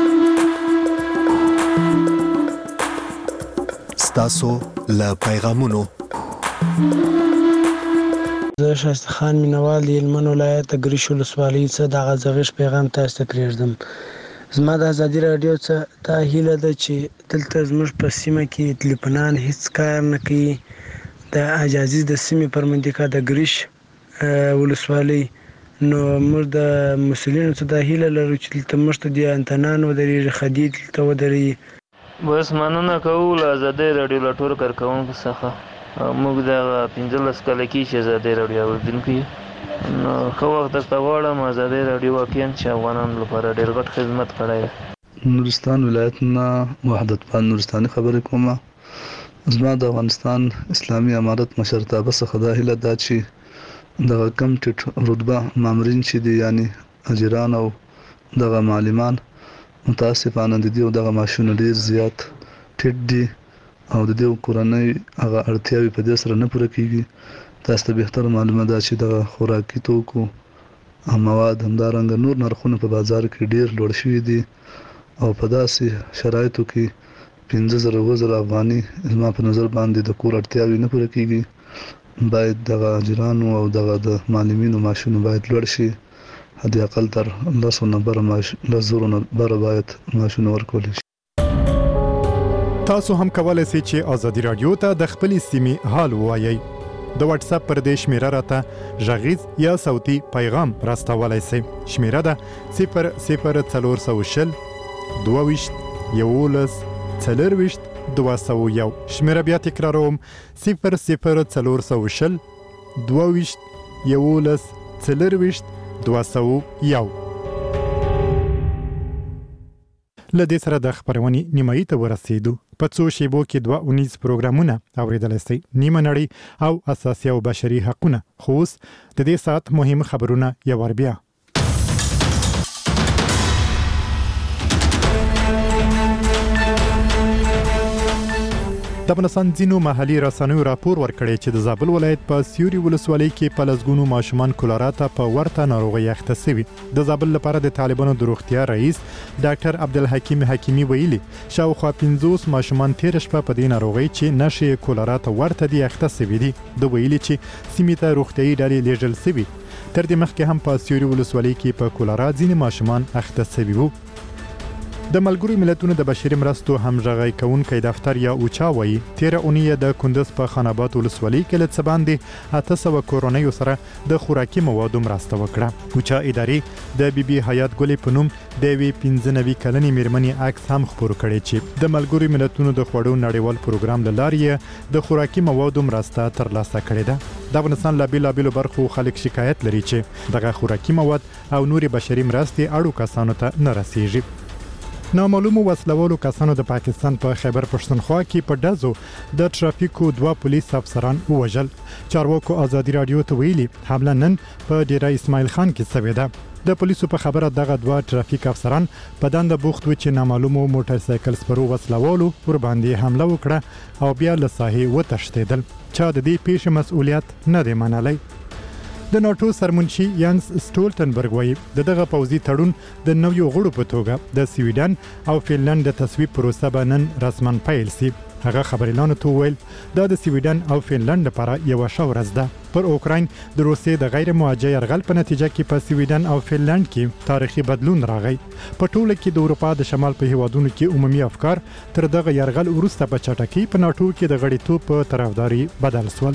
ستاسو له پیغامونو زه شایسته خان مینوال د هلمند ولایت ګریش ولسوالۍ څخه د غزغش پیغام تاسو ته پرېږدم زما د ازادي رادیو څخه دا هیله ده چې دلته زموږ په سیمه کې ټلیفونان هیڅ کار نه کوي د اجازې د سیمې پر منطقه د ګریش ولسوالۍ نو موږ د مسؤلینو څخه دا هیله لرو چې دلته موږ ته د انتنان ودرېږي خدي دلته ودرېږي بس مننه کوو له ازادۍ راډیو له ټولو کارکوونکو څخه موږ دغه 15 کاله کې چې ازادۍ راډیو اورېدونکي نو ښه وخت درته غواړم ازادۍ راډیو واقعا چې افغانانو لپاره ډېر غټ خدمت کړی دی نورستان ولایت نه وحدت پال نورستاني خبرې کومه زما د افغانستان اسلامي امارت مشرتابه څخه دا هیله ده چې دغه کم ټیټ رتبه مامورین چې دي یعنی اجران او دغه معلمان متاسفانه د دې دغه ماشونه ډیر زیات ټیټ دي او د دې کورنۍ هغه اړتیاوې په دې سره نه پوره کیږي تاسو ته بهتر معلومه ده چې د خوراکي توکو مواد همدارنګه نور نرخونه په بازار کې ډیر لوړ شوي دي او په داسې شرایطو کې 15,000 افغاني زما په نظر باندې د کور اړتیاوې نه پوره کیږي باید دغه اجرانو او دغه د معلمینو ماشونه باید لوړ شي حد اقل تر 10 نه بره باید ماشونه ورکول شي تاسو هم کولای شئ چې ازادي رادیو ته د خپل سیمې حال ووایي د واتس اپ پر دې شمیره راته غږیز یا صوتي پیغام راستولای شئ. شمیره ده 00420 22 11 201. شمیره بیا تکراروم 00420 22 11 201. لدې سره د خبرونې نیمایي ته ورسېدو. په څو شیبو کې 2 پروګرامونه اوریدلای شئ. نیمه نړۍ او اساسي او بشري حقونه. خو اوس د دې ساعت مهم خبرونه یو ور بیا. د افغانستان ځینو محلي رسنیو راپور ورکړی چې د زابل ولایت په سیوري ولسوالۍ کې په لسګونو ماشومان کولرا ته په ورته ناروغۍ اخته شوي. د زابل لپاره د طالبانو د روغتیا رئیس ډاکټر عبدالحکیم حکیمي ویلي شاوخوا 50 ماشومان تیر شپه په دې ناروغۍ چې نشي کولرا ته ورته دي اخته شوي دي. د ویلي چې سیمې ته روغتیايي ډلې لیږل شوي. تر دې مخکې هم په سیوري ولسوالۍ کې په کولرا ځینې ماشومان اخته شوي وو. د ملګرو ملتونو د بشري مرستو همغږي کوونکی دفتر یا اوچا وایي 13 اونۍ د کندز په خاناباد ولسوالۍ کې له څه باندې 800 کورونیو سره د خوراکي موادو مرسته وکړه. اوچا ادارې د بیبي حیات ګلې په نوم د 95 کلنې میرمنې عکس هم خپور کړی چې د ملګرو ملتونو د خوړو نړیوال پروګرام له لارې د خوراکي موادو مرسته ترلاسه کړې ده. د افغانستان له بیلابیلو برخو خلک شکایت لري چې دغه خوراکي مواد او نوري بشري مرستې اړو کسانو ته نه رسیږي. نامعلومو وسلوالو کسانو د پاکستان په خیبر پښتونخوا کې په ډزو د ټرافیکو 2 پولیس افسران ووژل. چارواکو ازادي رادیو ته ویلي حمله نن په ډیره اسماعیل خان کې شوې ده. د پولیسو په خبره دغه 2 ټرافیک افسران په دنده بوخت و چې نامعلومو موټر سایکل سپرو وسلوالو ور باندې حمله وکړه او بیا له ساحې وتښتیدل. چا د دې پیښې مسؤلیت نه دی منلی. د ناتو سرمنشي یانس سټولټنبرګ وایي دغه پوځي تړون د نویو غړو په توګه د سویډن او فنلند د تصویب پروسه به نن رسماً پیل شي. هغه خبريالانو ته ویل دا د سویډن او فنلند لپاره یو ښه ورځ ده. پر اوکراین د روسیې د غیر موجه یرغل په نتیجه کې په سویډن او فنلند کې تاریخي بدلون راغی. په ټوله کې د اروپا د شمال په هیوادونو کې عمومي افکار تر دغه یرغل وروسته په چټکۍ په ناتو کې د غړیتوب په طرفداري بدل شول.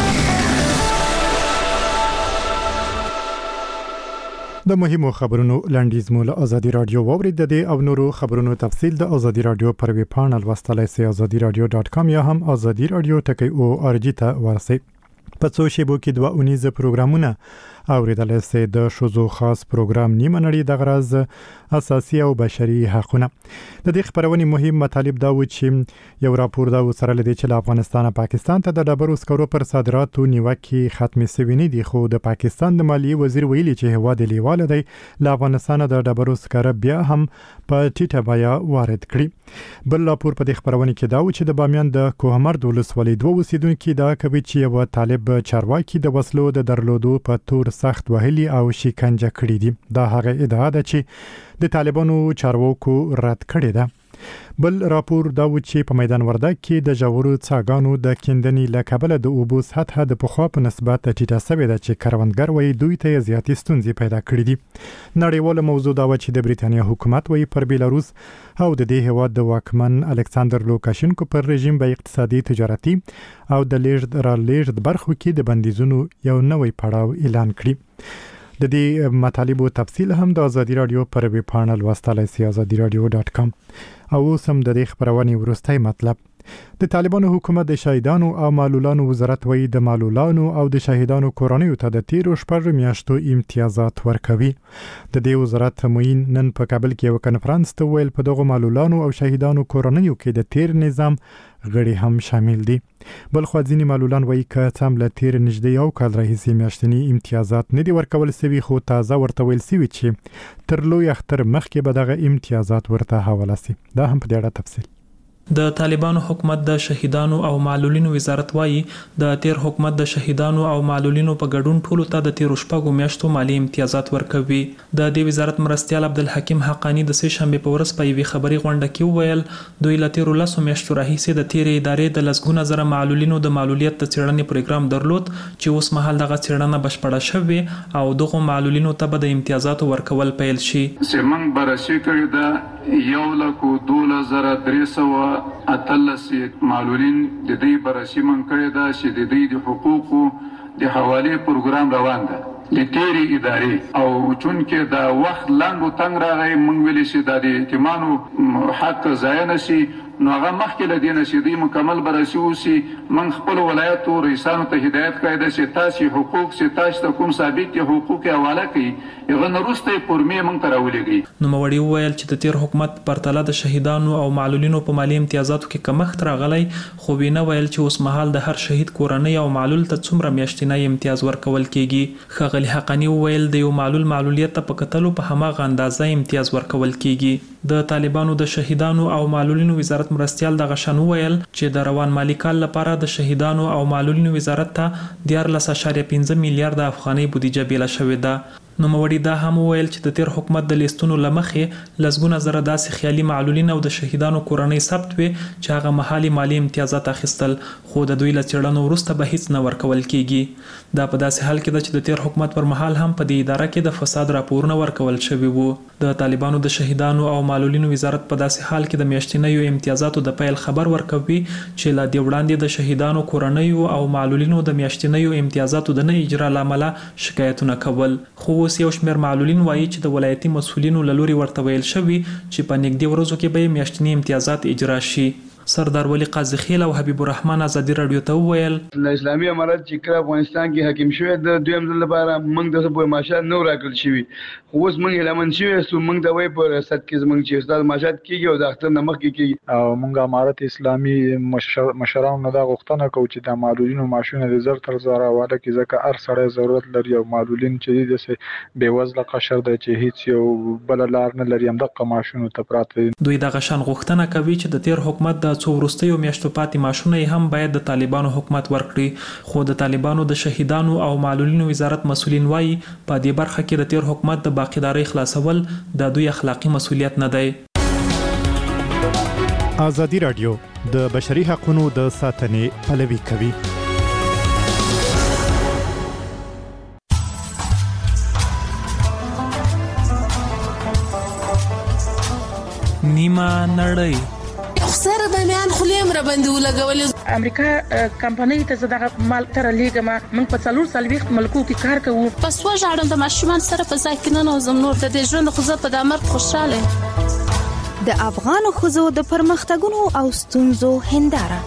د مهمو خبرونو لنډیز مو له ازادي رادیو واورید. د او نورو خبرونو تفصیل د ازادي رادیو پر ویب پاڼه لوستلای شئ azadiradio.com یا هم azadi radio.org ته ورسئ. په څو شیبو کې 2 پروګرامونه اوریدلای شئ. د شوزو خاص پروګرام نیمه نړۍ د غرض اساسي او بشري حقونه. د دې خبرونې مهم مطالب دا و چې یو راپور دا سره لدی چې افغانستان پاکستان ته د ډبرو سکرو پر صادراتو نیوکه ختمې شوې نه دي. خو د پاکستان د مالیې وزیر ویلي چې هواد لیواله دی له افغانستان د ډبرو سکرو بیا هم په ټیټه بیه وارد کړي. بل راپور په دې خبرونه کې دا و چې د بامیان د کوهمرد ولسوالۍ 2 اوسیدونکو دا کوي چې یو طالب چارواکي د وسلو د درلودو په تور سخت وهلي او شکنجه کړي دي. دا هغه ادعا ده چې د طالبانو چارواکو رد کړې ده. بل راپور دا و چې په میدان وردګ کې د جوړو څاګانو د کیندنې لکبله د اوبو سطح د پخوا په نسبت ټیټه شوې ده چې کروندګر وایي دوی ته زیاتې ستونزې پیدا کړې دي. نړیواله موضوع دا و چې د بریتانیا حکومت وایي پر بیلاروس او د دې هیواد د واکمن الکساندر لوکاشینکو پر رژیم به اقتصادي تجارتي او د لیږد برخو کې د بندیزونو یو نوې پړاو اعلان کړي. د دې مطالبو تفصیل هم د ازادي رادیو پر ویب پاڼه لوستلای شئ azadiradio.com. او سم د دې خبرونې ورستۍ مطلب د طالبانو حکومت د شهیدانو او معلولانو وزارت وایي د معلولانو او د شهیدانو کورنیو ته د 13 میاشتو امتیازات ورکوي. د دې وزارت معین نن په کابل کې یو کانفرنس ته ویل په دغه معلولانو او شهیدانو کورنیو کې د تیر نظام غړي هم شامل دي. بل خو ځینې معلولان وایي که څم له تیر نږدې یو کال راهیسې میاشتنی امتیازات نه دي ورکول شوي خو تازه ورته ویل شوي چې تر لوی اختر مخکې به دغه امتیازات ورته حواله شي. دا هم په دې اړه تفصیل. د طالبانو حکومت د شهیدانو او معلولینو وزارت وایي د تیر حکومت د شهیدانو او معلولینو په ګډون ټولو ته د 13 میاشتو مالی امتیازات ورکوي. د دې وزارت مرستیال عبدالحکیم حقانی د سه شنبه په ورځ په یوې خبري غونډه کې وویل دوی له 13 میاشتو راهیسې د تیر ادارې د لسګونه زره معلولینو د معلولیت د څېړنې پروګرام درلود چې اوس مهال دغه څېړنه بشپړه شوې او دغه معلولینو ته به د امتیازاتو ورکول پیل شي. سیمنګ برسي کړی د 1,12,300 اتلس معلولین د دې برسي من کړی دا چې د دې د حقوقو د حواله پروګرام روان ده د تیری ادارې او چون کې دا وخت لاندو تنگ راغی مونږ ویل چې د یتیمانو حق ضایع نشي نو هغه مخکې له دې نشي دی مکمل برسي اوسي من خپل ولایت او رئیسانو ته هدایت کړی چې تاسو حقوق چې تاسو ته کوم ثابت دي حقوق حواله کړئ هغه نورسته پرمې مونږ ته راولېږي. نو موړي وویل چې د تیر حکومت پرتله د شهیدانو او معلولینو په مالی امتیازاتو کې کمښت راغلی خو وینه ویل چې اوس مهال د هر شهید کورنۍ او معلول ته څومره میاشتنی امتیاز ورکول کیږي. ښاغلي حقانی وویل د یو معلولیت ته په کتلو په هماغه اندازه امتیاز ورکول کیږي. د طالبانو د شهیدانو او معلولینو وزارت مرستيال د غشن ویل چې د روان مالی کال لپاره د شهیدانو او معلولینو وزارت ته 14.5 میلیارډ افغانۍ بودیجه بیل شوې ده. نو موړي دا هم ویل چې د تیر حکومت د لیستونو لمخې لزګونه زره داسې خیالي معلولین او د شهیدانو کورنۍ ثبت وي چې هغه محلي مالی امتیازات اخیستل خو د دوی لچړنو وروسته به هیڅ نه ورکول کیږي. دا په داسې حال کې چې د تیر حکومت پر مهال هم په دې اداره کې د فساد راپورونه ورکول شوي وو. د طالبانو د شهیدانو او معلولینو وزارت په داسې حال کې د میاشتنیو امتیازاتو د پیل خبر ورکوي چې لا دی وړاندې د شهیدانو کورنۍ او معلولینو د میاشتنیو امتیازاتو د نه اجرا لامل شکایتونه کول. خو اوس یو شمېر معلولین وایي چې د ولایتي مسؤلینو له لوري ورته ویل شوي چې په نږدې ورځو کې به میاشتني امتیازات اجرا شي. سردار ولی قاضی خیل او حبیب الرحمن ازادي رادیو ته وویل د اسلامي امارت چې کله افغانستان کې حاکم شوی د دویم ځل لپاره موږ د سبو معاشات نو راکړل شوی خو اوس موږ اعلان شوی سو موږ د وای په ریاست کې موږ چې استاد معاشات کیږي او د اختر نمک کیږي او موږ امارت اسلامي مشرانو دا غوښتنه کوي چې د معلولینو معاشونه د زر تر زر حواله کې ځکه هر سړی ضرورت لري او معلولین چې د بیوزله قشر د چې هیڅ یو بل لار نه لري هم د معاشونو ته پراته دوی د غشن غوښتنه کوي چې د تیر حکومت د څو وروستیو میاشتو پاتې معاشونه هم باید د طالبانو حکومت ورکړي خو د طالبانو د شهیدانو او معلولینو وزارت مسؤلین وایي په دې برخه کې د تیر حکومت د باقیداري خلاصول د دوی اخلاقی مسؤلیت نه دی. ازادي رادیو د بشري حقوقو د ساتنې پلوي کوي. نیمه نړۍ سره د میان خلیم را باندې ولګول امریکا کمپنۍ ته زداغه مال تر لیګه من په څلور سلويخت ملکو کې کار کوم پس وژاړم د ماشومان سره په ځای کې نه نوزم نور د ژوند خو زه په د امر خوشاله د افغان خوځو د پرمختګونو او ستونزو هنداره.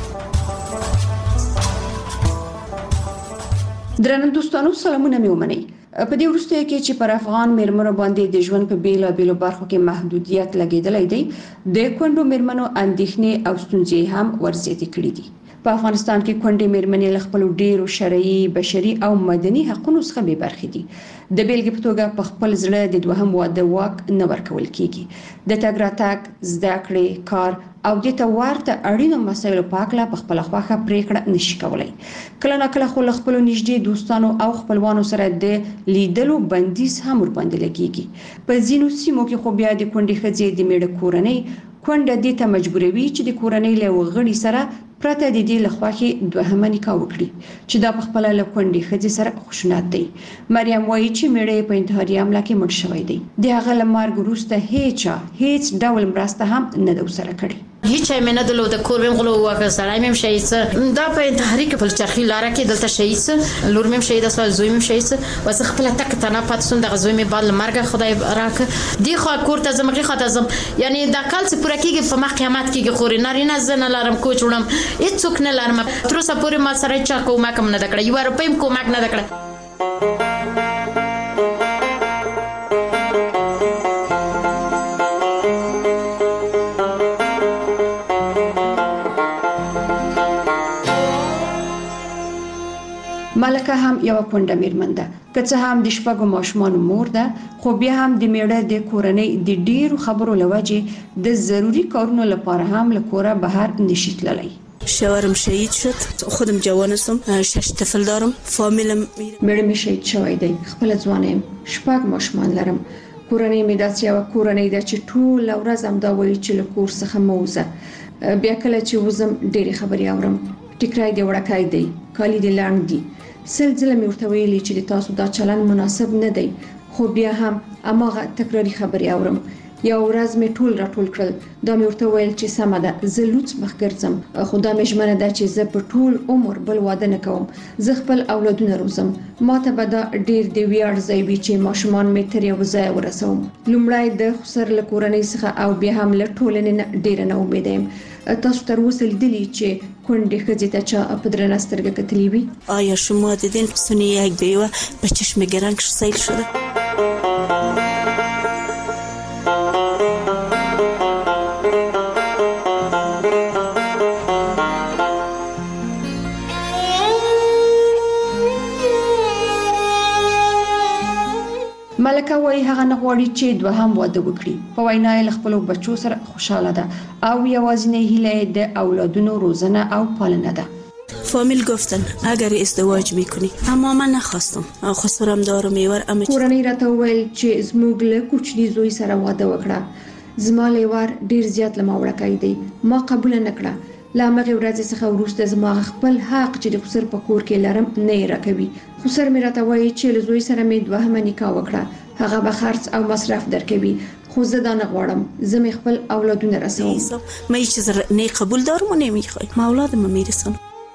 درنو دوستانو سلامونه مې ومنئ. په دې وروسته کې چې پر افغان میرمنو باندې د ژوند په بیلابېلو برخو کې محدودیت لګیدلې دی د کونډو میرمنو اندېښنې او ستونزې هم ورزیاتې کړې دي. په افغانستان کې کونډې میرمنې له خپل ډیرو شرعي بشري او مدني حقوقو څخه بې برخې دي. د بیلګې په توګه په خپل زړه د دوهم واده واک نه ورکول کیږي. د تګ راتګ زده کړې کار او د توارته اړینو مسایلو په اړه په خپل خواخه پریکړه نشي کولای. کله نه کله خو له خپل نږدې دوستانو او خپلوانو سره د لیدلو بندیز هم ور باندې لګیږي. په ځینو سیمو کې خو بیا د کونډې ښځې د میړه کورنۍ کونډه دې ته مجبوروي چې د کورنۍ له وغړي سره پرته د دې لخواخي دوهمه نکاح وکړي چې دا په خپل له کونډې ښځې سره خشونت دی. مریم وایي چې میړه په انتحاري حمله کې مړ شوی دی. د هغه له مرګ وروسته هیڅ ډول مرسته هم نه ده سره کړې. هیڅ مې نه دلو د کور مې غلو واکه سړی مې شهید دا په انتحاري کې په چرخي لاره کې دلته شهید لور مې شهید اسوال زوی مې شهید وس خپل تک تنه پاتسون د غزوی مې بل مرګ خدای راک دی خو کور ته زمغه خاطر زم یعنی دا کال څه پوره کېږي په مخ قیامت کې خوري نارینه زنه لارم کوچوړم هیڅوک نه لارم تر اوسه پورې ما سره چا کومک نه دکړه یو روپیم کومک نه دکړه. ملکه هم یو کونډه میرمن ده که څه هم د شپږو ماشومانو مور ده خو بیا هم د میړه د کورنۍ د ډیرو خبرو لوجه د ضروری کارونو لپاره هم له کوره بهر نشي تللی. شوهرم شهید شد خودم جوانستم 6 طفل دارم فامیلم میړه می شهید شوی دی خپل ځوانم شپږ ماشومان لرم کورنۍ می داسې یو کورنۍ ده چې ټول ورځ هم دا وایي چې له کور څخه موزه بیا کله چې وزم ډېری خبري اورم ټیکرای دی وړکای دی کالی دی لاندې سلسله مې ورته ویلي چې تاسو دا چلن مناسب نه دی خو بیا هم اماغه تکراری خبري اورم. یو ورځ می ټول راټول کړل، دا مې ورته ویل چې سمه ده زه لوڅ مخ ګرځم، خو دا مې ژمنه ده چې زه په ټول عمر بل واده نه کوم. زه خپل اولادونه روزم، ماته به دا ډیر دی ویاړ ځای وي چې ماشومان مې تر یو ځای ورسوم. لومړی د خسر له کورنۍ څخه او بیا هم له ټولنې نه ډیر نه امید یم. تاسو تر اوسه لیدلی چې کونډې ښځې ته چا په درنه سترګه کتلې وي؟ آیا شما دیدین پسونه یک بیوه به چشم گرنگ سیل شده؟ ملکه وایي هغه نه غواړي چې دوهم واده وکړي. په وینا یې له خپلو بچو سره خوشحاله ده او یوازینۍ هیله یې د اولادونو روزنه او پالنه ده. فامیل گفتن اگر ازدواج میکنی، اما من نخواستم. خسرم دارم میور اما کورنۍ راته وویل چې زموږ له کوچني زوی سره واده وکړه. زما لیوار ډیر زیات له ما وړکای دی، ما قبول نه کړه. لا مغه ورځ څخه وروسته زما خپل حق چې د خسر په کور کې لرم نه راکوي. خسر مې راته وایي چې له زوی سره مې دوهمه نکاح وکړه، هغه به خرڅ او مصرف درکوي، خو زه دا نه غواړم. زه مې خپل اولادونه رسوم. ما هیڅ نه قبول دارم و نمیخوام. ما اولادم میرسونم.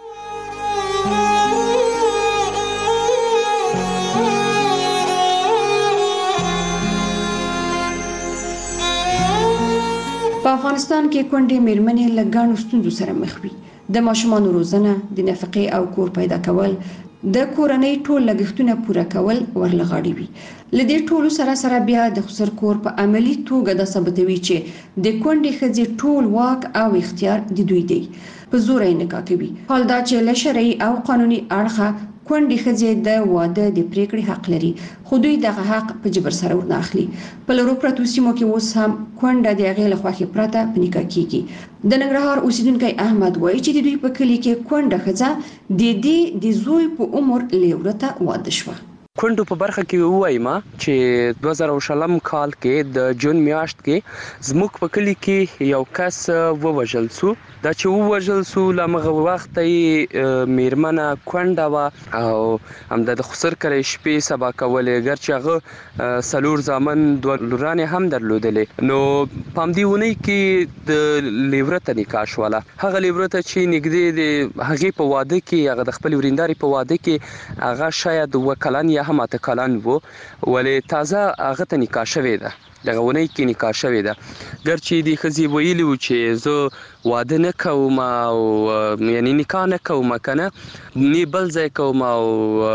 په افغانستان کې کونډې میرمنې له ګڼو ستونزو سره مخ وي. د ماشومانو روزنه، د نفقې او کور پیدا کول، د کورنۍ ټول لګښتونه پوره کول ورلغاړي وي. لدې ټولو سره بیا د خسر کور په عملی توګه د ثابتوي چې د کونډې ښځې ټول واک او اختیار د دوی دی. په زور یې نکاح کوي. حال دا چې له شرعي او قانوني اړخه کونډې ښځې د واده د پریکړې حق لري، خو دوی دغه حق په جبر سره ورنه اخلي. په لرو پرتو سیمو کې اوس هم کونډه د هغې له خوښې پرته په نکاح کیږي. د ننګرهار اوسیدونکی احمد وایي چې د دوی په کلي کې کونډه ښځه د دې د زوی په عمر لیورته واده شوه. کونډو په برخه کې ووایم چې 2020 کال کې د جون میاشت کې زموږ په کلی کې یو کس ووژل شو. دا چې ووژل شو لمغه وخت یې میرمنه کونډه و او همدا د خسر کړې شپې سبا کولې، ګر چې هغه سلور زامن دوه لورانې هم درلودلې. نو پامدیونی کې د لیورته نکاح شوله. هغه لیورته چې نږدې د هغې په واده کې هغه د خپل ورینداري په واده کې هغه شاید وکلن یا هم اته کلن وو، ولې تازه هغه ته نکاح شوې ده، دغه ونی کې نکاح شوې ده. ګرچې د ښځې ویلي و چې زه واده نه کوم او یعنی نکاح نه کوم، کنه نه بل ځای کوم او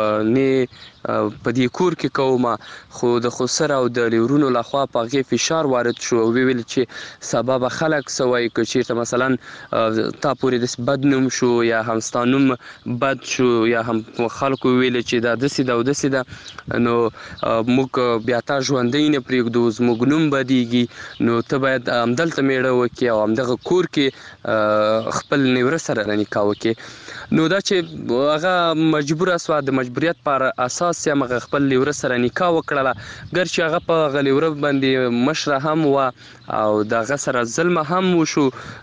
نه په دې کور کې کوم، خو د خسر او د لیورونو لخوا په هغې فشار وارد شو او ویل چې سبب خلک سوای که چیرته مثلا تا پورې د بد نوم شو یا هم ستانوم بد شو یا هم خلکو ویل چې دا دسي دا ودسي ده، نو موږ بیا تا ژوندۍ نه پرېږدو، زموږ نوم بدیږي، نو ته باید همدلته میړه وکړې او همدغه کور کې خپل نیوره سره نکاح وکړې. نو دا چې هغه مجبوره سوه، د مجبوریت پر اساس یې هغه خپل لیوره سره نکاح وکړله، ګر چې هغه په هغه لیوره باندې مشره هم وه او د هغه سره ظلم هم وشو.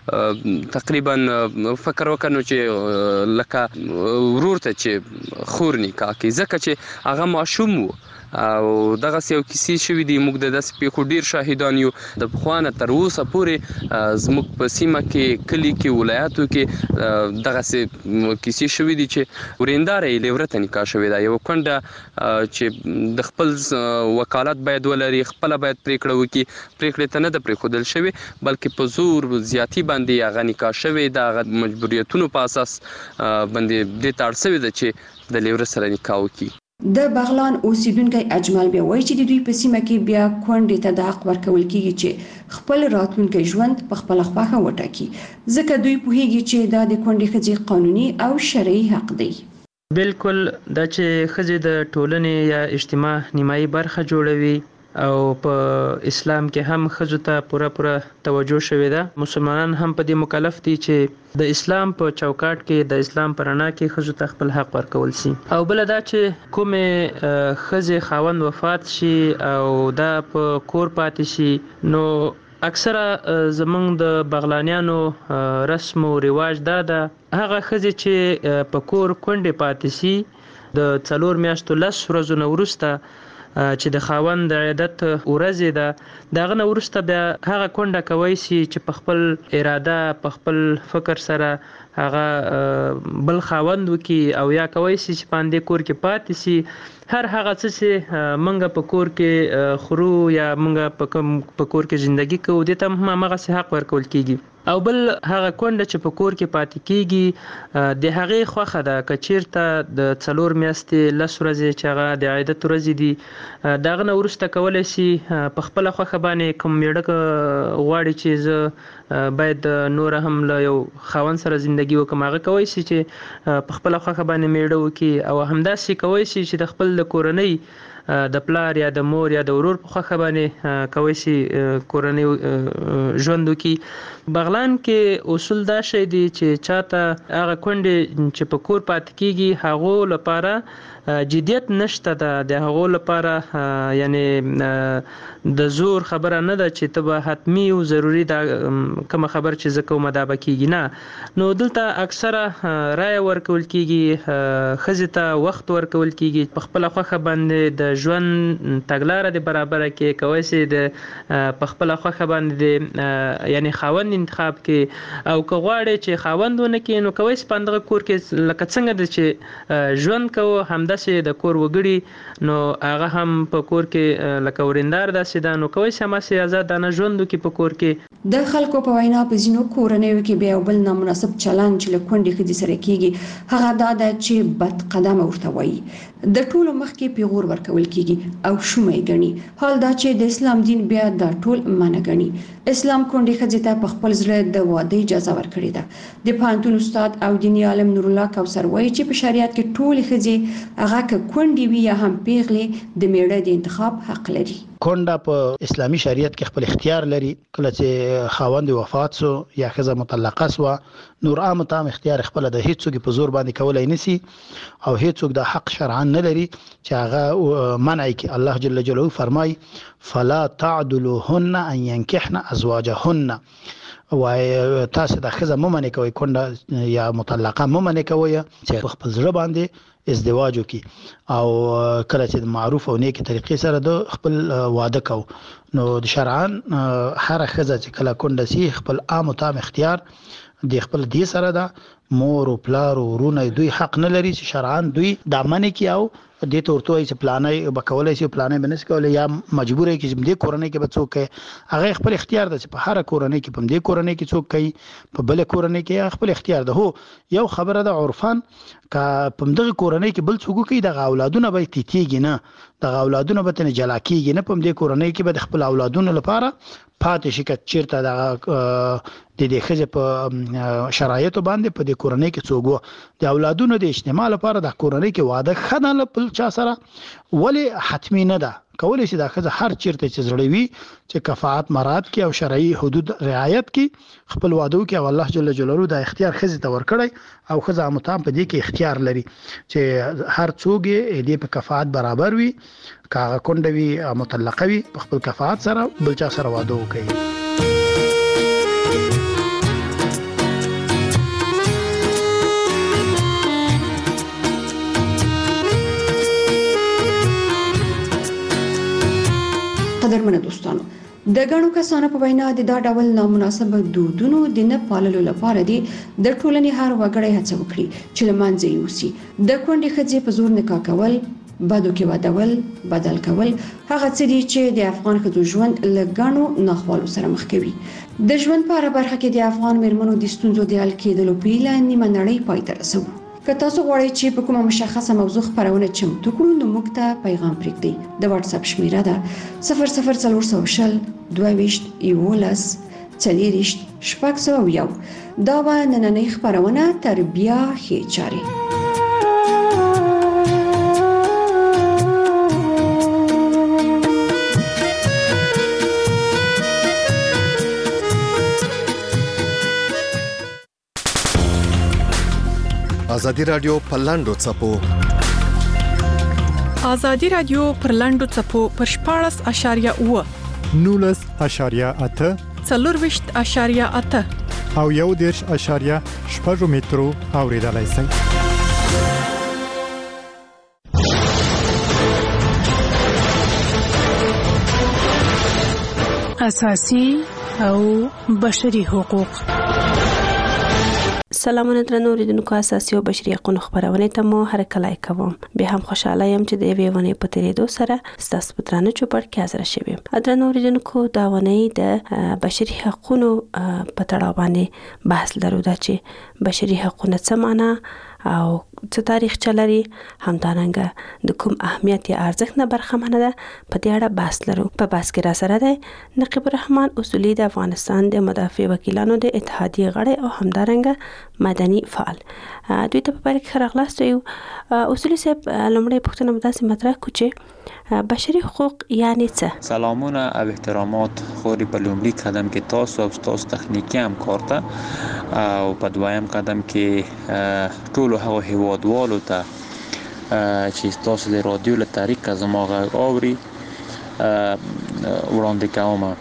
تقریبا فکر وکړو چې لکه ورور ته چې خور نکاح کوي، ځکه چې هغه ماشوم و او دغه یو کیسې شوې دي. موږ د داسې پیښو ډیر شاهدان یو. د پخوانه تر اوسه پورې زموږ په سیمه کې، کلي کې، ولایاتو کې دغه کیسې شوې دي چې ورینداره یې لیوره ته نکاح شوې ده. یو کونډه چې د خپل وکالت باید ولري، خپله باید پریکړه وکړي، پریکړې ته نه ده پرېښودل شوې بلکې په زور زیاتي باندې هغه نکاح شوې ده. هغه مجبوریتونو په اساس باندې دې ته اړ شوې ده چې د لیوره سره نکاح وکړي. د بغلان اوسیدونکی اجمل بیا وایي چې د دوی په سیمه کې بیا کونډې ته د حق ورکول کیږي چې خپل راتلونکی ژوند په خپل خوښه وټاکي، ځکه دوی پوهیږي چې دا د کونډې ښځې قانوني او شرعي حق دی. بالکل دا چې ښځې د ټولنې یا اجتماع نیمایي برخه جوړوي او په اسلام کې هم ښځو ته پوره توجه شوې ده. مسلمانان هم په دې مکلف دي چې د اسلام په چوکاټ کې، د اسلام په رڼا کې ښځو ته خپل حق ورکول شي. او بل دا چې کومې ښځې خاوند وفات شي او دا په کور پاتې شي، نو اکثره زمونږ د بغلانیانو رسم او رواج دا ده هغه ښځې چې په کور کونډې پاتې شي د 4 میاشتو 10 ورځو نه وروسته چې د خاوند د عیادت ورځ ده دغه نه وروسته بیا هغه کونډه کوي چې په خپل اراده په خپل فکر سره هغه بل خاوند وکي او یا کوي چې باندې کور کې پاتې سي هر هغه څه چې منګه په کور کې خورو یا منګه په کور کې ژوندۍ کوو د ته هم هغه حق ورکول کیږي او بل هغه کونډه چې په کور کې پاتې کیږي د هغې خوخه ده کچیرته د 4 میاشتې 10 ورځې چې هغه د عیادت ورځې دي دغه نه وروسته کولی شي په خپله خوښه باندې کوم میړه غواړي چې زه باید نور هم له یو خاوند سره زندگی وکړم هغه کولی شي چې په خپله خوښه باندې میړه وکړي او همداسې کولی شي چې د خپل د کورنۍ د پلار یا د مور یا د ورور په خوښه باندې کوي چې کورنۍ ژوند وکړي بغلان کې اصول دا شی دی چې چاته هغه کونډې چې په کور پاتې کیږي هغو لپاره جدیت نشته ده د هغو لپاره یعنی د زور خبره نه ده چې ته به حتمی او ضروری دا کوم خبر چې زه کوم دا به کیږي نه نو دلته اکثره رای ورکول کیږي ښځې ته وخت ورکول کیږي په خپله خوښه باندې د ژوند تګلاره د برابره کې کوي چې د په خپله خوښه باندې یعنی خاوند انتخاب کې او که غواړي چې خاوند ونه کې نو کوي چې په دغه کور کې لکه څنګه د چې ژوند کوو همداسې د کور وګړي نو هغه هم په کور کې لکه وریندار داسې ده نو کوي چې هماسې ازادانه ژوند وکړي په کور کې د خلکو په وینا په ځینو کورنیو کې بیا بل نامناسب چلند چې له کونډې ښځې سره کیږي هغه دا ده چې بد قدمه ورته وایي د ټولو مخکې پیغور ورکول کیږي او شومه ګڼي حال دا چې د اسلام دین بیا دا ټول منع ګڼي اسلام کونډې ښځې ته په خپل زړه د واده اجازه ورکړې ده د پوهنتون استاد او دیني عالم نور الله کوثر وایي چې په شریعت کې ټولې ښځې هغه که کونډې وي یا هم پیغلې د میړه د انتخاب حق لري کونډه په اسلامي شریعت کې خپل اختیار لري کله چې خاوند وفات سو یا ښځه مطلقه سو نور عام تام اختیار خپل د هیڅوک په زور باندې کولای نسی او هیڅوک د حق شرعاً نه لري چې هغه منع کی الله جل جلاله فرمای فلا تعدلوهن ان ينكحن ازواجهن وای تاسو د ښځه ممنه کوي کونډه یا مطلقه ممنه کوي چې خپل ځړ باندې ازدواج وکي او کله چې معروف او نیک طریقې سره د خپل واده کو نو د شرعاً هر ښځه چې کله کونډه سي خپل عام تام اختیار د خپل دی سره ده مور او پلار او ورونه دوی حق نه لري چې شرعاً دوی د منې کی او د تورتوي چې پلانې بکولای شي پلانې بنس کولای یا مجبورې کې چې د کورنۍ کې بچو کې هغه خپل اختیار ده چې په هر کورنۍ کې په دې کورنۍ کې څوک کوي په بل کورنۍ کې خپل اختیار ده هو یو خبره ده عرفان کا په دغه کورنۍ کې بل څوک کوي د اولادونو به تیتیږي نه د اولادونو به تن جلا کیږي نه په دې کورنۍ کې به خپل اولادونو لپاره پاتې شي کچیرته د دې ښځې په شرایطو باندې په دې کورنۍ کې څوک د اولادونو د اجتماع لپاره د کورنۍ کې واده خنه په چا سره ولی حتمی نه ده کولای شي دا ښځه هر چیرته چې زړه وي چې کفاءت مراد کې او شرعي حدود رعایت کې خپل واده کې او الله جل جلاله د اختیار ښځې ته ورکړي او ښځه متام په دې کې اختیار لري چې هر څوک دې په کفاءت برابر وي کاغه کونډه وي مطلقه وي په خپل کفاءت سره بل چا سره واده وکړي قدرمنو دوستانو د غنو کسانو په وینا د دا ډول نامناسب دودونو د نه پاللو لپاره دي د ټولنې هر وګړی هڅه وکړي چې لمانځي یوسي د کونډې ښځې په زور نکاح کول بدو کې ودول بدل کول هغه څه دي چې د افغان ښځو ژوند له غنو ناخوالو سره مخ کوي د ژوند په اړه برخه کې د افغان میرمنو د ستونزو د حل کېدلو په اړه نیمه نړۍ پای ته رسوي که تاسو غواړئ چې په کومه مشخصه موضوع خبرونه چمتو کړو نو موږ ته پیغام پرېږدئ د واتس اپ شمیره ده 00400 22 11 40 601 دا و نننۍ خبرونه تر بیا ښې چارې ازادي رادیو په لاندو چپو ازادي رادیو پر لاندو چپو پر 14.8 19.8 24.8 او 1.8 مترو اوریدلای شئ اساسي او بشري حقوق. سلامونه درنو ریدونکو، اساسي او بشري حقوقو خبرونه ته مو هرکلای کوم. به هم خوشاله یم چې د یوې ونې په تیریدو سره ستاسو په درانه چوپړ کې حاضر شوم. درنو ریدونکو، دا ونې د بشري حقوقو په تړاو باندې بحث لرو، دا چې بشري حقوقونه څه معنا او څه تاریخ چلري، همدارنګه د کوم اهمیت یا ارزښت نه برخمنه ده، په دې اړه بحث لرو. په بحث کې را سره ده نقیب الرحمن اصولي د افغانستان د مدافع وکیلانو د اتحادیې غړی او همدارنګه مدني فعال. دوی ته په پیل کې راغلاست. یو اصولي صاحب، لومړی پوښتنه مو داسې مطرح کړو چې بشري حقوق یعنی څه؟ سلامونه او احترامات خوري په لومړي قدم کې تاسو او تاسو تخنیکی همکار ته، او په دویم قدم کې ټول هغه هیوادوالو ته چې تاسو د رادیو له طریقه زما غږ اوري وړاندې کوم.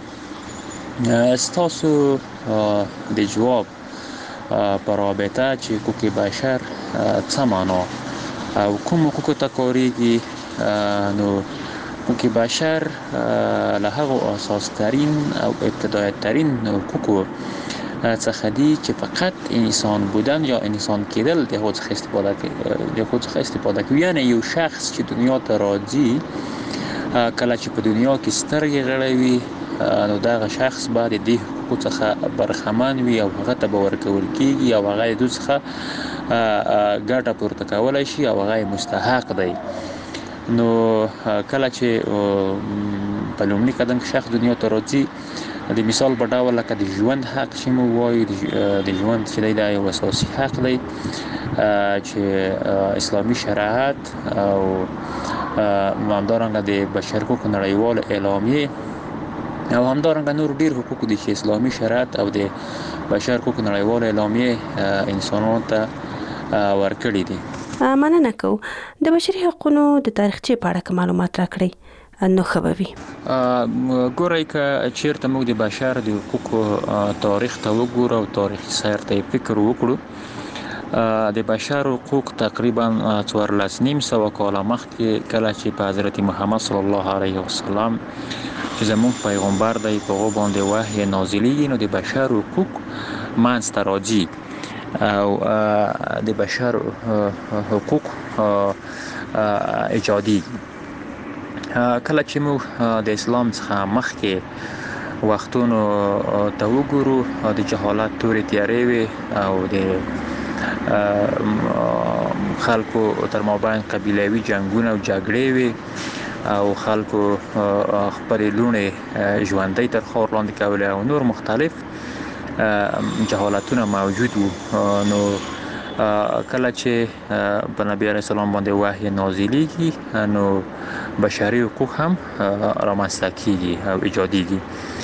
تاسو د جواب په رابطه چې حقوق بشر څه معنا او کوم حقوق ته کاریږي، نو حقوق بشر له هغه اساس ترین او ابتدایی ترین حقوق څخه دي چې فقط انسان بودن یا انسان کېدل د خود څخه استفاده کوي. یعنی یو شخص چې دنیا ته راځي، کله چې په دنیا کې سترګې غړوي، نو دا شخص باید د حقوق څخه برخمن وي او هغه ته به ورکول کېږي او هغه د څخه ګټه پورته کولی شي او هغه مستحق دی. نو کله چې په لومړي قدم کې شخص دنیا ته راځي، د مثال په ډول لکه د ژوند حق چې موږ وایو، د ژوند چې دی دا یو اساسي حق دی چې اسلامي شریعت او همدارنګه د بشر حقوقو نړیوال اعلامیه او همدارنګه نور ډیر حقوق دي چې اسلامي شریعت او د بشر حقوقو نړیوال اعلامیه انسانانو ته ورکړي دي. مننه کوم. د بشري حقوقو د تاریخچې په اړه معلومات راکړئ نو خبري. ګورئ که چیرته موږ د بشر د حقوقو تاریخ ته وګورو او تاریخي سیر ته فکر وکړو، د بشر حقوق تقریبا 1400 کاله مخکې کله چې په حضرت محمد صلی الله علیه وسلم چې زموږ پیغمبر دی په هغه باندې وحی نازلیږي، نو د بشر حقوق منځته راځي او د بشر حقوق ایجادي. کله چې موږ د اسلام څخه مخکې وختونو ته وګورو، د جهالت تورې تیارې وي او د خلکو تر مابین قبیلوي جنګونه او جګړې وي او خلکو خپلې لوڼې ژوندۍ تر خاور لاندې کولې او نور مختلف جهالتونه موجود وو. نو کله چې په نبی علیه السلام باندې وحی نازلیږي، نو بشري حقوق هم رامنځته کیږي او ایجادیږي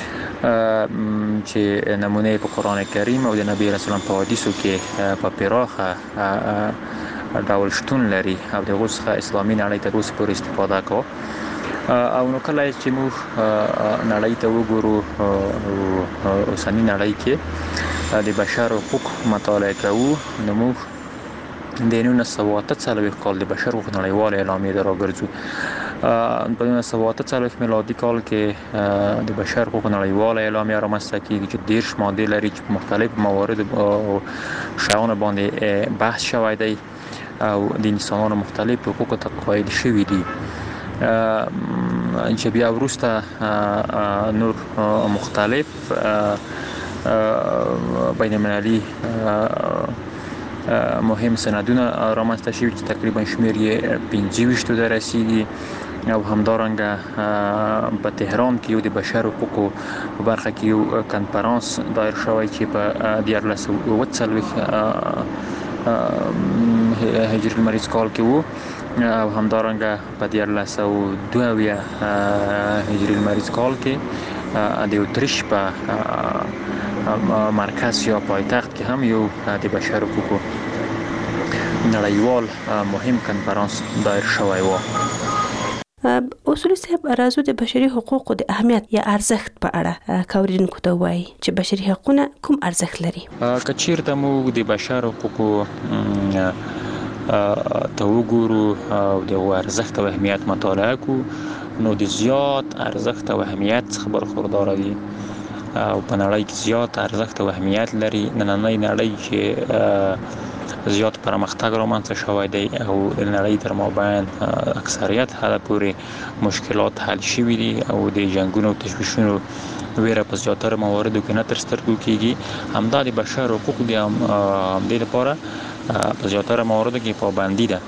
چې نمونه په قرآن کریم او د نبی علیه السلام په حدیثو کې په پراخه ډول شتون لري او دغه څخه اسلامي نړۍ تر اوسه پورې استفاده کوي. او نو کله چې موږ نړۍ ته وګورو، اوسنۍ نړۍ کې د بشر حقوق مطالعه کوو، نو موږ د 1948 کال د بشر حقوق نړیوال اعلامیه ته راګرځو. په 1948 میلادي کال کې د بشر حقوق نړیوال اعلامیه رامنځته کیږي چې 10 ماده لري چې مختلف موارد او شیانو باندې بحث شوی دی او د انسانانو مختلف حقوق ته قاید شوي دي، چې بیا وروسته نور مختلف بین المللي مهم سندونه رامنځته شوي چې تقریبا شمیر یې 25 ته رسیدي او همدارنګه په تهران کې یو د بشر حقوقو په برخه کې یو کنفرانس دایر شوی چې په 1940 هجري المریض کال کې وو او همدارنګه په 1902 هجري المریض کال کې د اتریش په مرکز یا پایتخت کې هم یو د بشر حقوقو نړیوال مهم کنفرانس دایر شوی و. اصولي صاحب، راځو د بشري حقوقو د اهمیت یا ارزښت په اړه کوریدونکو ته وایي چې بشري حقوقونه کوم ارزښت لري. که چیرته موږ د بشر حقوقو ته وګورو او د ارزښت او اهمیت مطالعه کوو، نو د زیات ارزښت او اهمیت څخه برخوردار دي او په نړۍ کې زیات ارزښت او اهمیت لري. نننۍ نړۍ چې زیات پرمختګ رامنځته شوی دی او د نړۍ تر مابین اکثریت حد پورې مشکلات حل شوي دي او د جنګونو او تشویشونو ویره په زیاتره مواردو کې نه تر سترګو کېږي. همدا د بشر حقوق دي، همدې لپاره په زیاتره مواردو کې پابندي ده.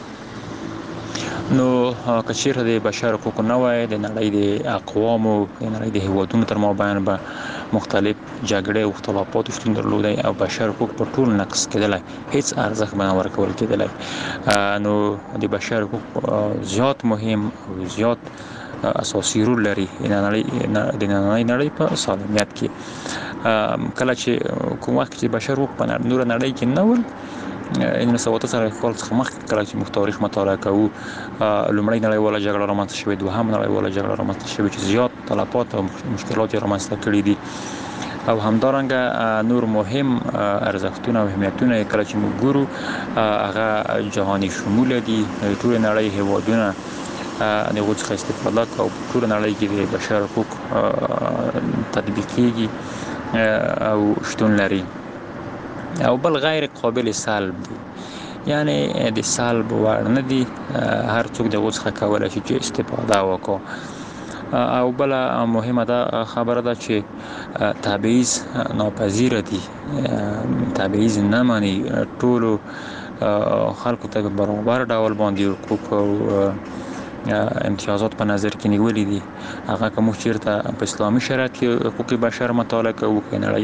نو که چیرته د بشر حقوق نه وای، د نړۍ د اقوامو، د نړۍ د هیوادونو تر مابین به مختلف جګړې او اختلافات شتون درلودای او بشر حقوق په ټول نقض کېدلای، هیڅ ارزښت به نه ورکول کېدلای. نو د بشر حقوق زیات مهم او زیات اساسي رول لري د نننۍ نړۍ په سالمیت کې. کله چې کوم وخت چې بشر حقوق په نور نړۍ کې نه ول، 1993 کال څخه مخکې کله چې موږ تاریخ مطالعه کوو، لومړی نړیواله جګړه رامنځته شوې، دوهم نړیواله جګړه رامنځته شوې چې زیات تلفات او مشکلات یې رامنځته کړي دي، او همدارنګه نور مهم ارزښتونه او اهمیتونه کله چې موږ ګورو هغه جهاني شموله دي. ټول نړۍ هیوادونه د هغو څخه استفاده کوي او ټول نړۍ کې د بشر حقوق تطبیق کېږي او شتون لري. او بل غیر قابل سلب دي، یعنی د سلب وړ نه دي، هر څوک د هغو څخه کولی شي چې استفاده وکړي. او بل مهمه ده خبره ده چې تبعیض ناپذیره دي، تبعیض نه مني، ټولو خلکو ته برابر ډول باندې حقوق او امتیازات په نظر کې نیولې دي. هغه کوم چیرته په اسلامي شریعت کې حقوق بشر مطالعه کوو،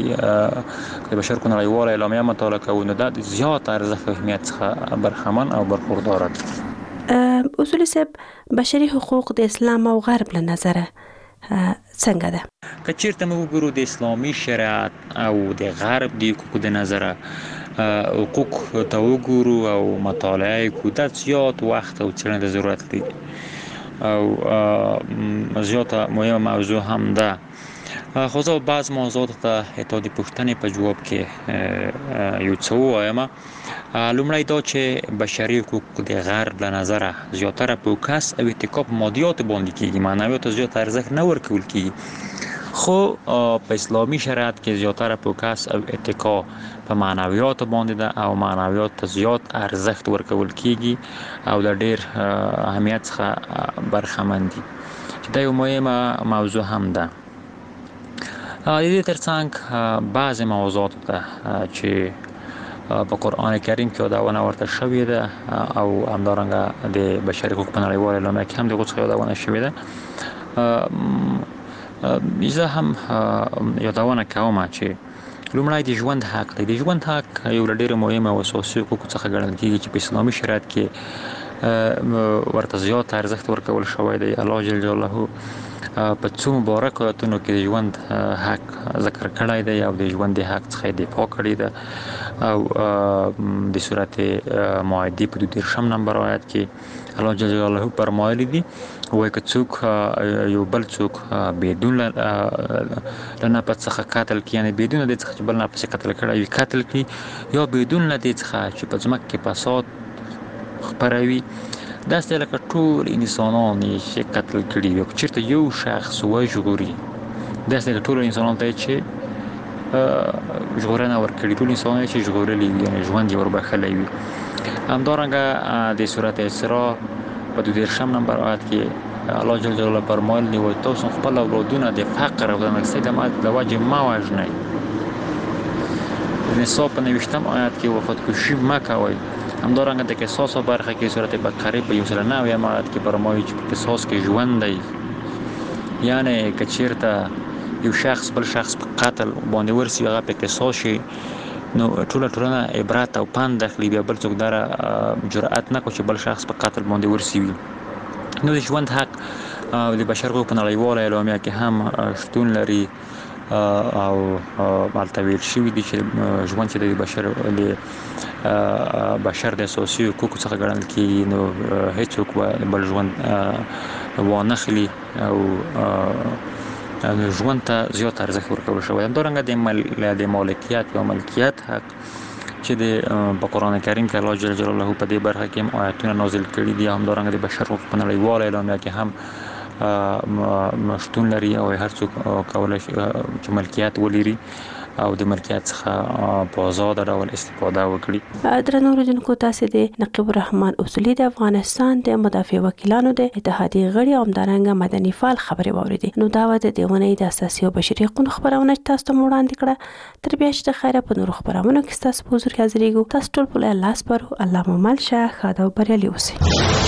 کې بشر کو نړیواله اعلامیه مطالعه کوو، نو دا زیات ارزښت او اهمیت څخه برخمن او برخوردار دي. اصول صاحب، بشري حقوق د اسلام او غرب له نظره څنګه ده؟ که چیرته موږ وګورو د اسلامي شریعت او د غرب د حقوقو د نظره حقوق ته وګورو او مطالعه کوو، دا زیات وخت او څېړنې د ضرورت لري او زیاته مهمه موضوع هم ده. خو زه بعض موضوعات ته د پوښتنې په جواب کې یو څه ووایم. لومړی دا چې بشري حقوق د غرب له نظره زیاتره فوکس او اتکا په مادیات باندې کېږي، معنویات ته زیات ارزښت نه ورکول کېږي. خو په اسلامي شریعت کې زیاتره فوکس او اتکا په معنویات باندې ده او معنویات ته زیات ارزښت ورکول کېږي او د ډېر اهمیت څخه برخمن دي، چې دا یو مهمه موضوع هم ده. د دې ترڅنګ بعضې موضوعات ته چې په قرآن کریم کې یادونه ورته شوې ده او همدارنګه د بشري حقوق په نړیواله اعلامیه کې هم د هغو څخه یادونه شوې ده، زه هم یادونه کوم چې لومړی د ژوند حق دی. د ژوند حق یو له ډېرو مهمو او اساسي حقوقو څخه ګڼل کېږي چې په اسلامي شریعت کې ورته زیات ارزښت ورکول شوی دی. الله جل جلاله په څو مبارک آیاتونو کې د ژوند حق ذکر کړی دی او د ژوند د حق څخه دفاع کړې ده. او د سورت مائده په 22 نمبر آیت کې الله جل جلاله فرمایلی دی وایي که څوک یو بل څوک بدون له نفس څخه قتل کړي، یعنی بدون د څخه بل نفس قتل کړي وي قتل کړي، یا بدون له دې څخه چې په ځمکه کې فساد خپروي، داسې لکه ټول انسانان چې قتل کړي وي. چېرته یو شخص وژغوري، داسې لکه ټول انسانان ته چې ژغورنه ورکړي، ټول انسانان چې ژغورلي وي، یعنې ژوند یې وربښلی وي. همدارنګه د سورت اسراء په 22 نمبر آیت کې الله جل جلاله فرمایلی وایي تاسو خپل اولادونه د فقر او د ناقصۍ د وجې مه وژنئ. نصاب په 29 آیت کې وفادکشي مه کوئ. همدارنګه د قصاص برخه کې سورت بقره په 109 آیت کې فرمایي چې په قصاص کې ژوند دی، یعنی که چېرته یو شخص بل شخص په قتل باندې ورسي، هغه په قصاص شي، نو ټوله ټولنه عبرت او پند اخلي، بیا بل څوک داره جرأت نه کوي چې بل شخص په قتل باندې ورسي وي. نو د ژوند حق او د بشر حقوق په نړیواله اعلامیه کې هم شتون لري او هلته ویل شوي دي چې ژوند چې د بشر د اساسي حقوقو څخه ګڼل کېږي، نو هېڅوک بل ژوند وانخلي او ژوند ته زیات ارزښت ورکول شوی. همدارنګه د مالکیت یا ملکیت حق چې په قرآن کریم کې الله جل جلاله په دې برخه کې هم آیتونه نازل کړي دي، همدارنګه د بشر حقوق په نړیواله اعلامیه کې هم مشتون لري او هر څوک کولای شي چې ملکیت ولري او د ملکیت څخه په آزاد ډول استفاده وکړي. درنو اوریدونکو تاسو د نقیب الرحمن اصولي د افغانستان د مدافع وکیلانو د اتحادیې غړي او همدارنګه مدني فعال خبرې واوریدي. نو دا و د دیونه د اساسي او بشري حقوقو خبرونه تاسو ته وړاندې کړه. تر بیا چې خیره په نور خبرونه کې تاسو په حضور کې حاضرېږو. تاسو ټول په الله سپارو. الله مو مل شه، ښاد او بریالي اوسئ.